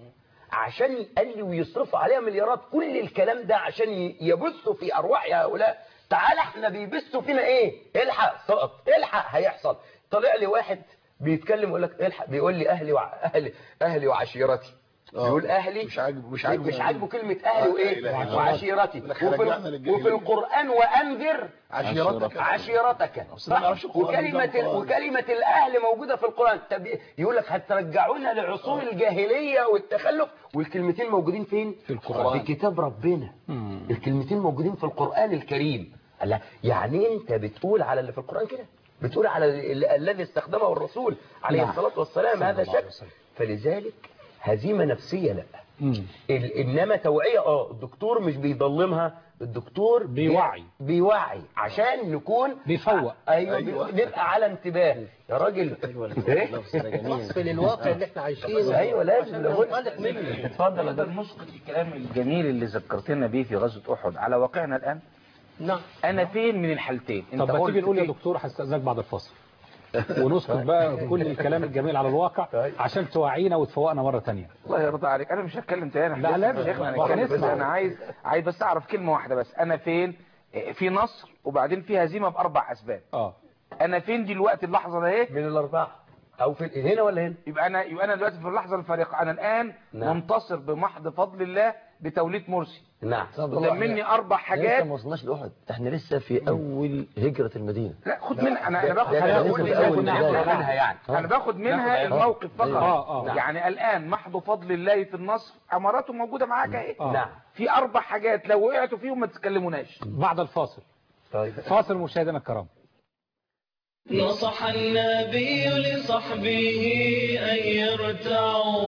عشان قال لي ويصرفوا عليها مليارات، كل الكلام ده عشان ي- يبثوا في ارواح هؤلاء. تعالى احنا بيبثوا فينا ايه؟ الحق سقط، الحق هيحصل. طلع لي واحد بيتكلم يقول لك الحق، بيقول لي اهلي وع... اهلي اهلي وعشيرتي. بيقول اهلي مش عاجبه مش عاجبه مش عاجبه كلمه اهلي آه، وايه لا إله إلا وعشيرتي. الله. وفي, رجعنا للجاهلية. وفي القران وانذر عشيرتك. عشيرتك بس أنا ما أعرفش القرآن وكلمه ده خالص. وكلمه الاهل موجوده في القران. طب يقول لك هترجعونا لعصور الجاهليه والتخلف، والكلمتين موجودين فين؟ في القرآن. في كتاب ربنا. الكلمتين موجودين في القران الكريم. لا يعني انت بتقول على اللي في القران كده، بتقول على ال- الذي استخدمه الرسول عليه نعم. الصلاه والسلام صلى هذا الله عليه شك. وسلم. فلذلك هزيمه نفسيه لا. مم. ال- انما توعيه اه الدكتور مش بيضلمها، الدكتور بي- بيوعي. بيوعي عشان نكون بيفوق. ايوه, أيوة. أيوة. نبقى على انتباه يا راجل. ايه وصف للواقع اللي احنا عايشينه. ايوه لازم لابد. ننطلق منه. اتفضل يا نقدر دكتور. نسقط الكلام الجميل اللي ذكرتنا به في غزوة أحد على واقعنا الآن. نعم. أنا فين من الحالتين؟ طب ما قلت تيجي نقول يا فين؟ دكتور هستأذنك بعد الفاصل ونسكت بقى كل الكلام الجميل على الواقع عشان توعينا وتفوقنا مرة تانية. الله يرضى عليك، أنا مش هتكلم تاني. لا، لازم. شيخنا ما هنتكلم، بس هنسمع. أنا عايز عايز بس أعرف كلمة واحدة بس. أنا فين؟ في نصر وبعدين في هزيمة بأربع أسباب. اه أنا فين دلوقتي اللحظة ده إيه؟ من الاربعه او في هنا ولا هنا؟ يبقى أنا يبقى أنا دلوقتي في اللحظة الفارقة. أنا الآن نعم. منتصر بمحض فضل الله بتوليد مرسي. نعم. وتمني أربع حاجات. لسه ما وصلناش لأحد، احنا لسه في أول هجرة المدينة. لا خد منها، انا انا باخد ده- ده منها لسه في أول ناخد بداية. منها يعني. انا باخد منها ناخد- الموقف فقط. آه، آه. يعني الان محض فضل الله في النصر، اماراته موجوده معاك اهي. آه. نعم. في اربع حاجات لو وقعتوا فيهم ما تتكلموناش. بعد الفاصل. طيب. فاصل مشاهدينا الكرام. نصح النبي لصحبه أن يرتعوا